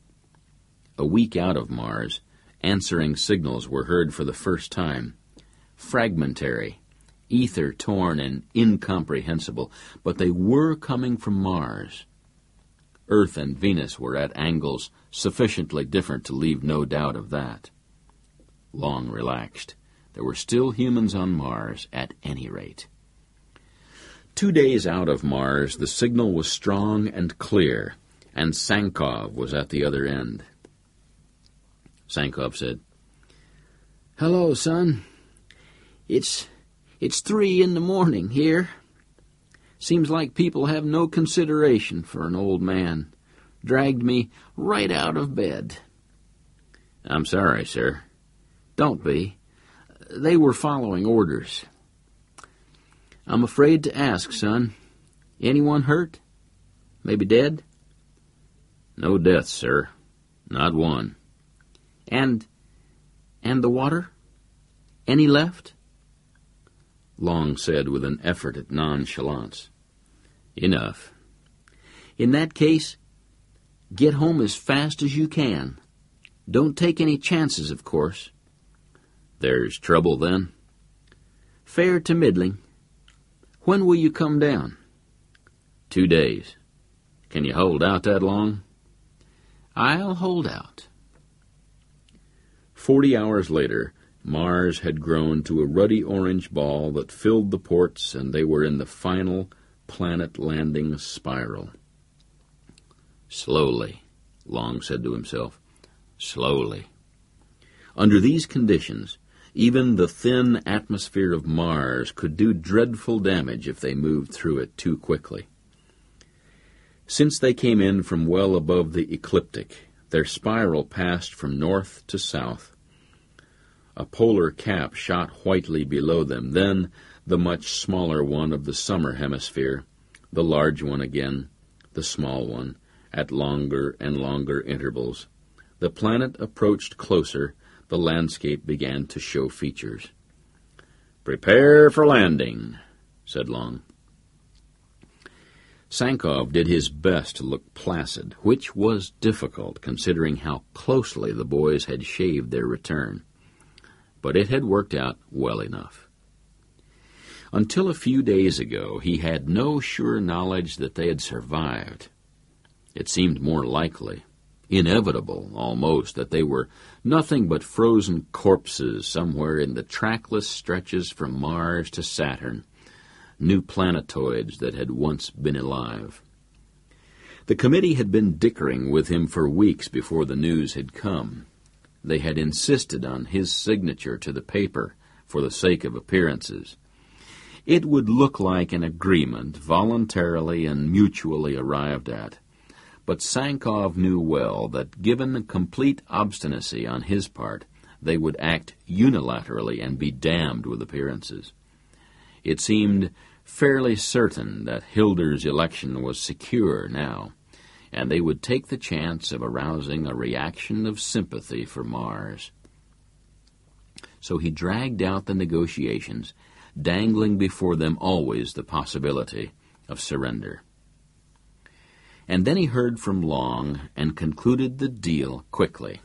A: A week out of Mars, answering signals were heard for the first time. Fragmentary, ether-torn and incomprehensible, but they were coming from Mars. Earth and Venus were at angles sufficiently different to leave no doubt of that. Long relaxed. There were still humans on Mars, at any rate. 2 days out of Mars, the signal was strong and clear, and Sankov was at the other end. Sankov said, "Hello, son. It's 3 in the morning here. Seems like people have no consideration for an old man. Dragged me right out of bed." "I'm sorry, sir." "Don't be. They were following orders." "I'm afraid to ask, son. Anyone hurt? Maybe dead?" "No deaths, sir. Not one." And the water? Any left?" Long said with an effort at nonchalance, "Enough." "In that case, get home as fast as you can. Don't take any chances, of course." "There's trouble, then?" "Fair to middling. When will you come down?" 2 days. Can you hold out that long?" "I'll hold out." 40 hours later, Mars had grown to a ruddy orange ball that filled the ports, and they were in the final planet landing spiral. "Slowly," Long said to himself. "Slowly." Under these conditions, even the thin atmosphere of Mars could do dreadful damage if they moved through it too quickly. Since they came in from well above the ecliptic, their spiral passed from north to south. A polar cap shot whitely below them, then the much smaller one of the summer hemisphere, the large one again, the small one, at longer and longer intervals. The planet approached closer, the landscape began to show features. "Prepare for landing," said Long. Sankov did his best to look placid, which was difficult considering how closely the boys had shaved their return. But it had worked out well enough. Until a few days ago, he had no sure knowledge that they had survived. It seemed more likely, inevitable almost, that they were nothing but frozen corpses somewhere in the trackless stretches from Mars to Saturn, new planetoids that had once been alive. The committee had been dickering with him for weeks before the news had come. They had insisted on his signature to the paper for the sake of appearances. It would look like an agreement voluntarily and mutually arrived at. But Sankov knew well that given complete obstinacy on his part, they would act unilaterally and be damned with appearances. It seemed fairly certain that Hilder's election was secure now, and they would take the chance of arousing a reaction of sympathy for Mars. So he dragged out the negotiations, dangling before them always the possibility of surrender. And then he heard from Long and concluded the deal quickly.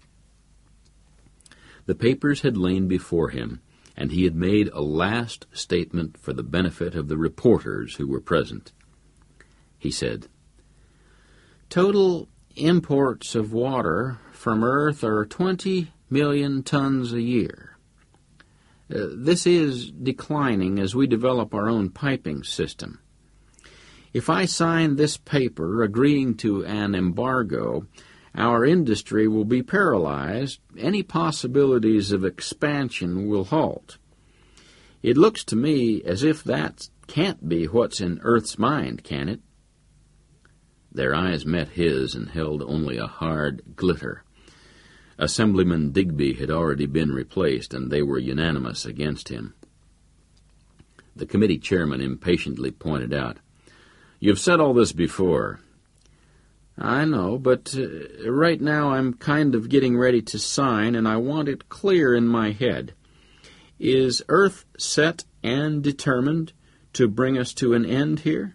A: The papers had lain before him, and he had made a last statement for the benefit of the reporters who were present. He said, "Total imports of water from Earth are 20 million tons a year. This is declining as we develop our own piping system. If I sign this paper agreeing to an embargo, our industry will be paralyzed. Any possibilities of expansion will halt. It looks to me as if that can't be what's in Earth's mind, can it?" Their eyes met his and held only a hard glitter. Assemblyman Digby had already been replaced, and they were unanimous against him. The committee chairman impatiently pointed out, "You've said all this before." "I know, but right now I'm kind of getting ready to sign, and I want it clear in my head. Is Earth set and determined to bring us to an end here?"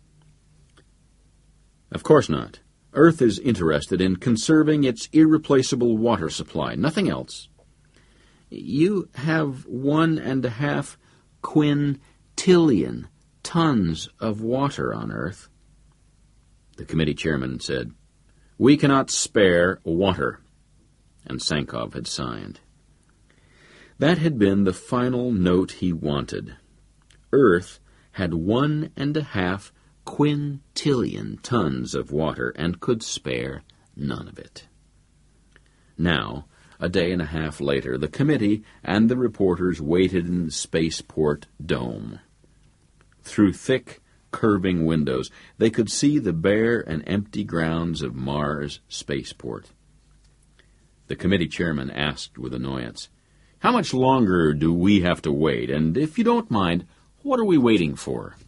A: "Of course not. Earth is interested in conserving its irreplaceable water supply, nothing else." "You have 1.5 quintillion tons of water on Earth." The committee chairman said, "We cannot spare water," and Sankov had signed. That had been the final note he wanted. Earth had 1.5 quintillion tons of water and could spare none of it. Now, a day and a half later, the committee and the reporters waited in the spaceport dome. Through thick, curving windows, they could see the bare and empty grounds of Mars spaceport. The committee chairman asked with annoyance, "How much longer do we have to wait? And if you don't mind, what are we waiting for?"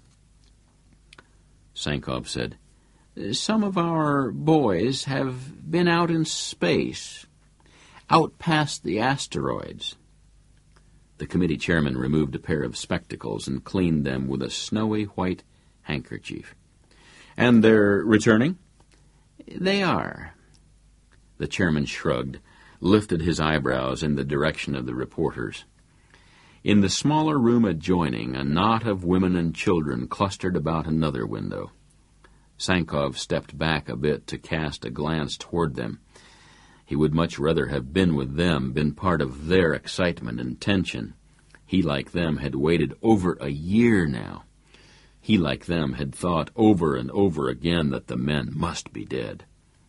A: Sankov said, "Some of our boys have been out in space, out past the asteroids." The committee chairman removed a pair of spectacles and cleaned them with a snowy white handkerchief. "And they're returning?" "They are." The chairman shrugged, lifted his eyebrows in the direction of the reporters. In the smaller room adjoining, a knot of women and children clustered about another window. Sankov stepped back a bit to cast a glance toward them. He would much rather have been with them, been part of their excitement and tension. He, like them, had waited over a year now. He, like them, had thought over and over again that the men must be dead.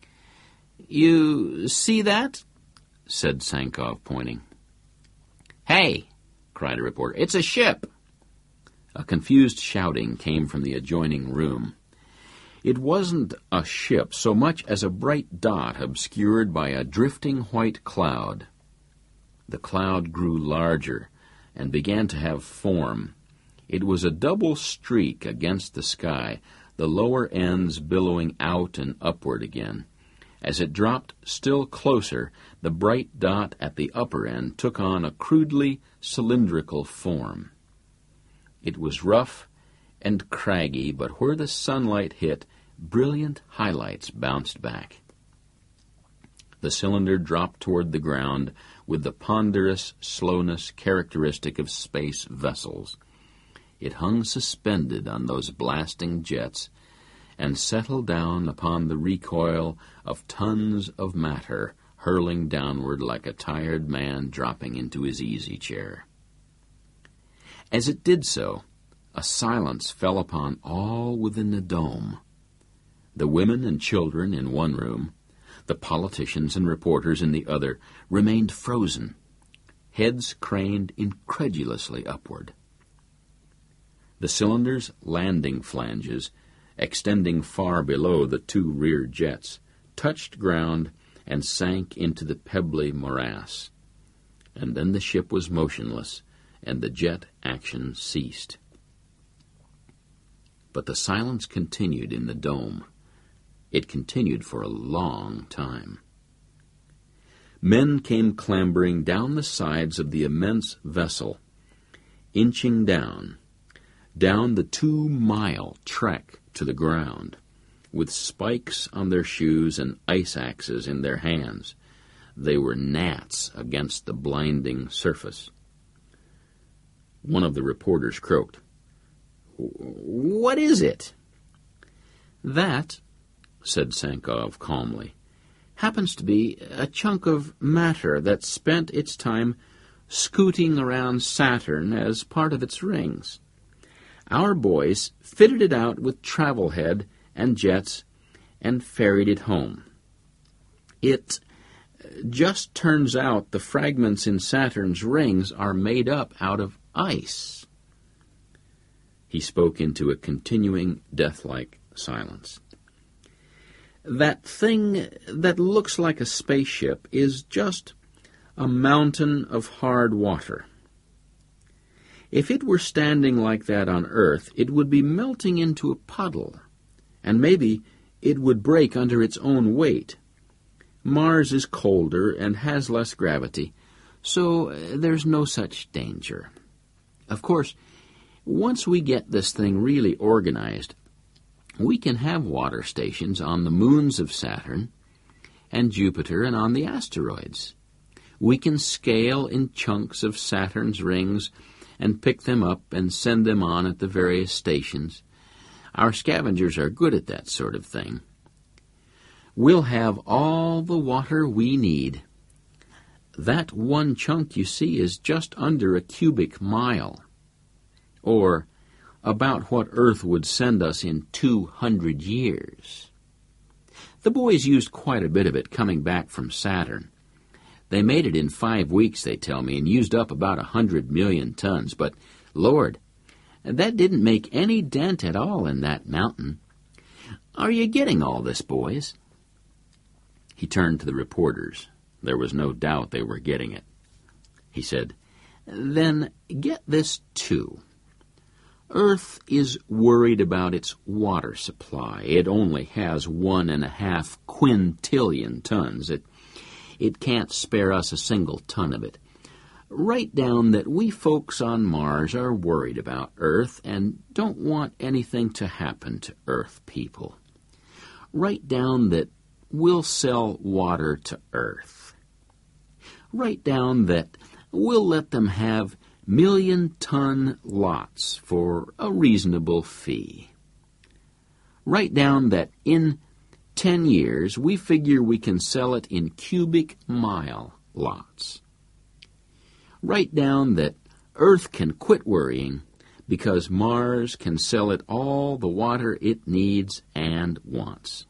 A: "You see that?" said Sankov, pointing. "Hey!" cried a reporter. "It's a ship!" A confused shouting came from the adjoining room. It wasn't a ship so much as a bright dot obscured by a drifting white cloud. The cloud grew larger and began to have form. It was a double streak against the sky, the lower ends billowing out and upward again. As it dropped still closer, the bright dot at the upper end took on a crudely cylindrical form. It was rough and craggy, but where the sunlight hit, brilliant highlights bounced back. The cylinder dropped toward the ground with the ponderous slowness characteristic of space vessels. It hung suspended on those blasting jets and settled down upon the recoil of tons of matter hurling downward like a tired man dropping into his easy chair. As it did so, a silence fell upon all within the dome. The women and children in one room, the politicians and reporters in the other, remained frozen. heads craned incredulously upward. The cylinder's landing flanges, extending far below the two rear jets, touched ground and sank into the pebbly morass. And then the ship was motionless, and the jet action ceased. But the silence continued in the dome. It continued for a long time. Men came clambering down the sides of the immense vessel, inching down the 2-mile trek to the ground, with spikes on their shoes and ice axes in their hands. They were gnats against the blinding surface. One of the reporters croaked, "What is it?" "That," said Sankov calmly, "happens to be a chunk of matter that spent its time scooting around Saturn as part of its rings. Our boys fitted it out with travel head and jets and ferried it home. It just turns out the fragments in Saturn's rings are made up out of ice." He spoke into a continuing, death-like silence. "That thing that looks like a spaceship is just a mountain of hard water. If it were standing like that on Earth, it would be melting into a puddle, and maybe it would break under its own weight. Mars is colder and has less gravity, so there's no such danger. Of course, once we get this thing really organized, we can have water stations on the moons of Saturn and Jupiter and on the asteroids. We can scale in chunks of Saturn's rings and pick them up and send them on at the various stations. Our scavengers are good at that sort of thing. We'll have all the water we need. That one chunk you see is just under a cubic mile, or about what Earth would send us in 200 years. The boys used quite a bit of it coming back from Saturn. They made it in 5 weeks, they tell me, and used up about 100 million tons. But, Lord, that didn't make any dent at all in that mountain. Are you getting all this, boys?" He turned to the reporters. There was no doubt they were getting it. He said, "Then get this, too. Earth is worried about its water supply. It only has 1.5 quintillion tons. It can't spare us a single ton of it. Write down that we folks on Mars are worried about Earth and don't want anything to happen to Earth people. Write down that we'll sell water to Earth. Write down that we'll let them have 1,000,000-ton lots for a reasonable fee. Write down that in 10 years, we figure we can sell it in cubic mile lots. Write down that Earth can quit worrying because Mars can sell it all the water it needs and wants."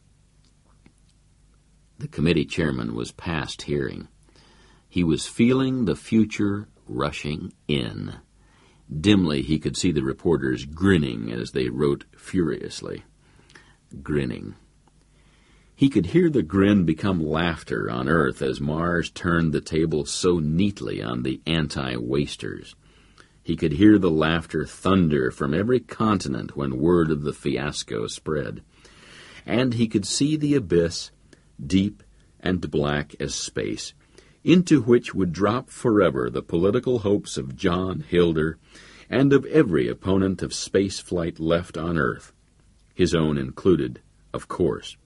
A: The committee chairman was past hearing. He was feeling the future rushing in. Dimly, he could see the reporters grinning as they wrote furiously. Grinning. He could hear the grin become laughter on Earth as Mars turned the table so neatly on the anti-wasters. He could hear the laughter thunder from every continent when word of the fiasco spread. And he could see the abyss, deep and black as space, into which would drop forever the political hopes of John Hilder and of every opponent of space flight left on Earth, his own included, of course.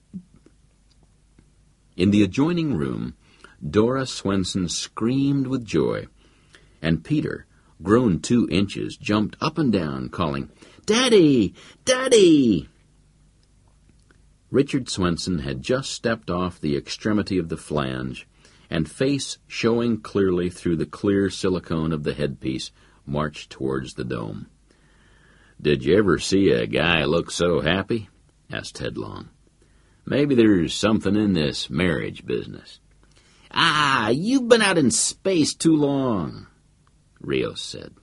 A: In the adjoining room, Dora Swenson screamed with joy, and Peter, grown 2 inches, jumped up and down, calling, "Daddy! Daddy!" Richard Swenson had just stepped off the extremity of the flange, and face showing clearly through the clear silicone of the headpiece, marched towards the dome. "Did you ever see a guy look so happy?" asked Ted Long. "Maybe there's something in this marriage business."
B: Ah, you've been out in space too long, Rios said.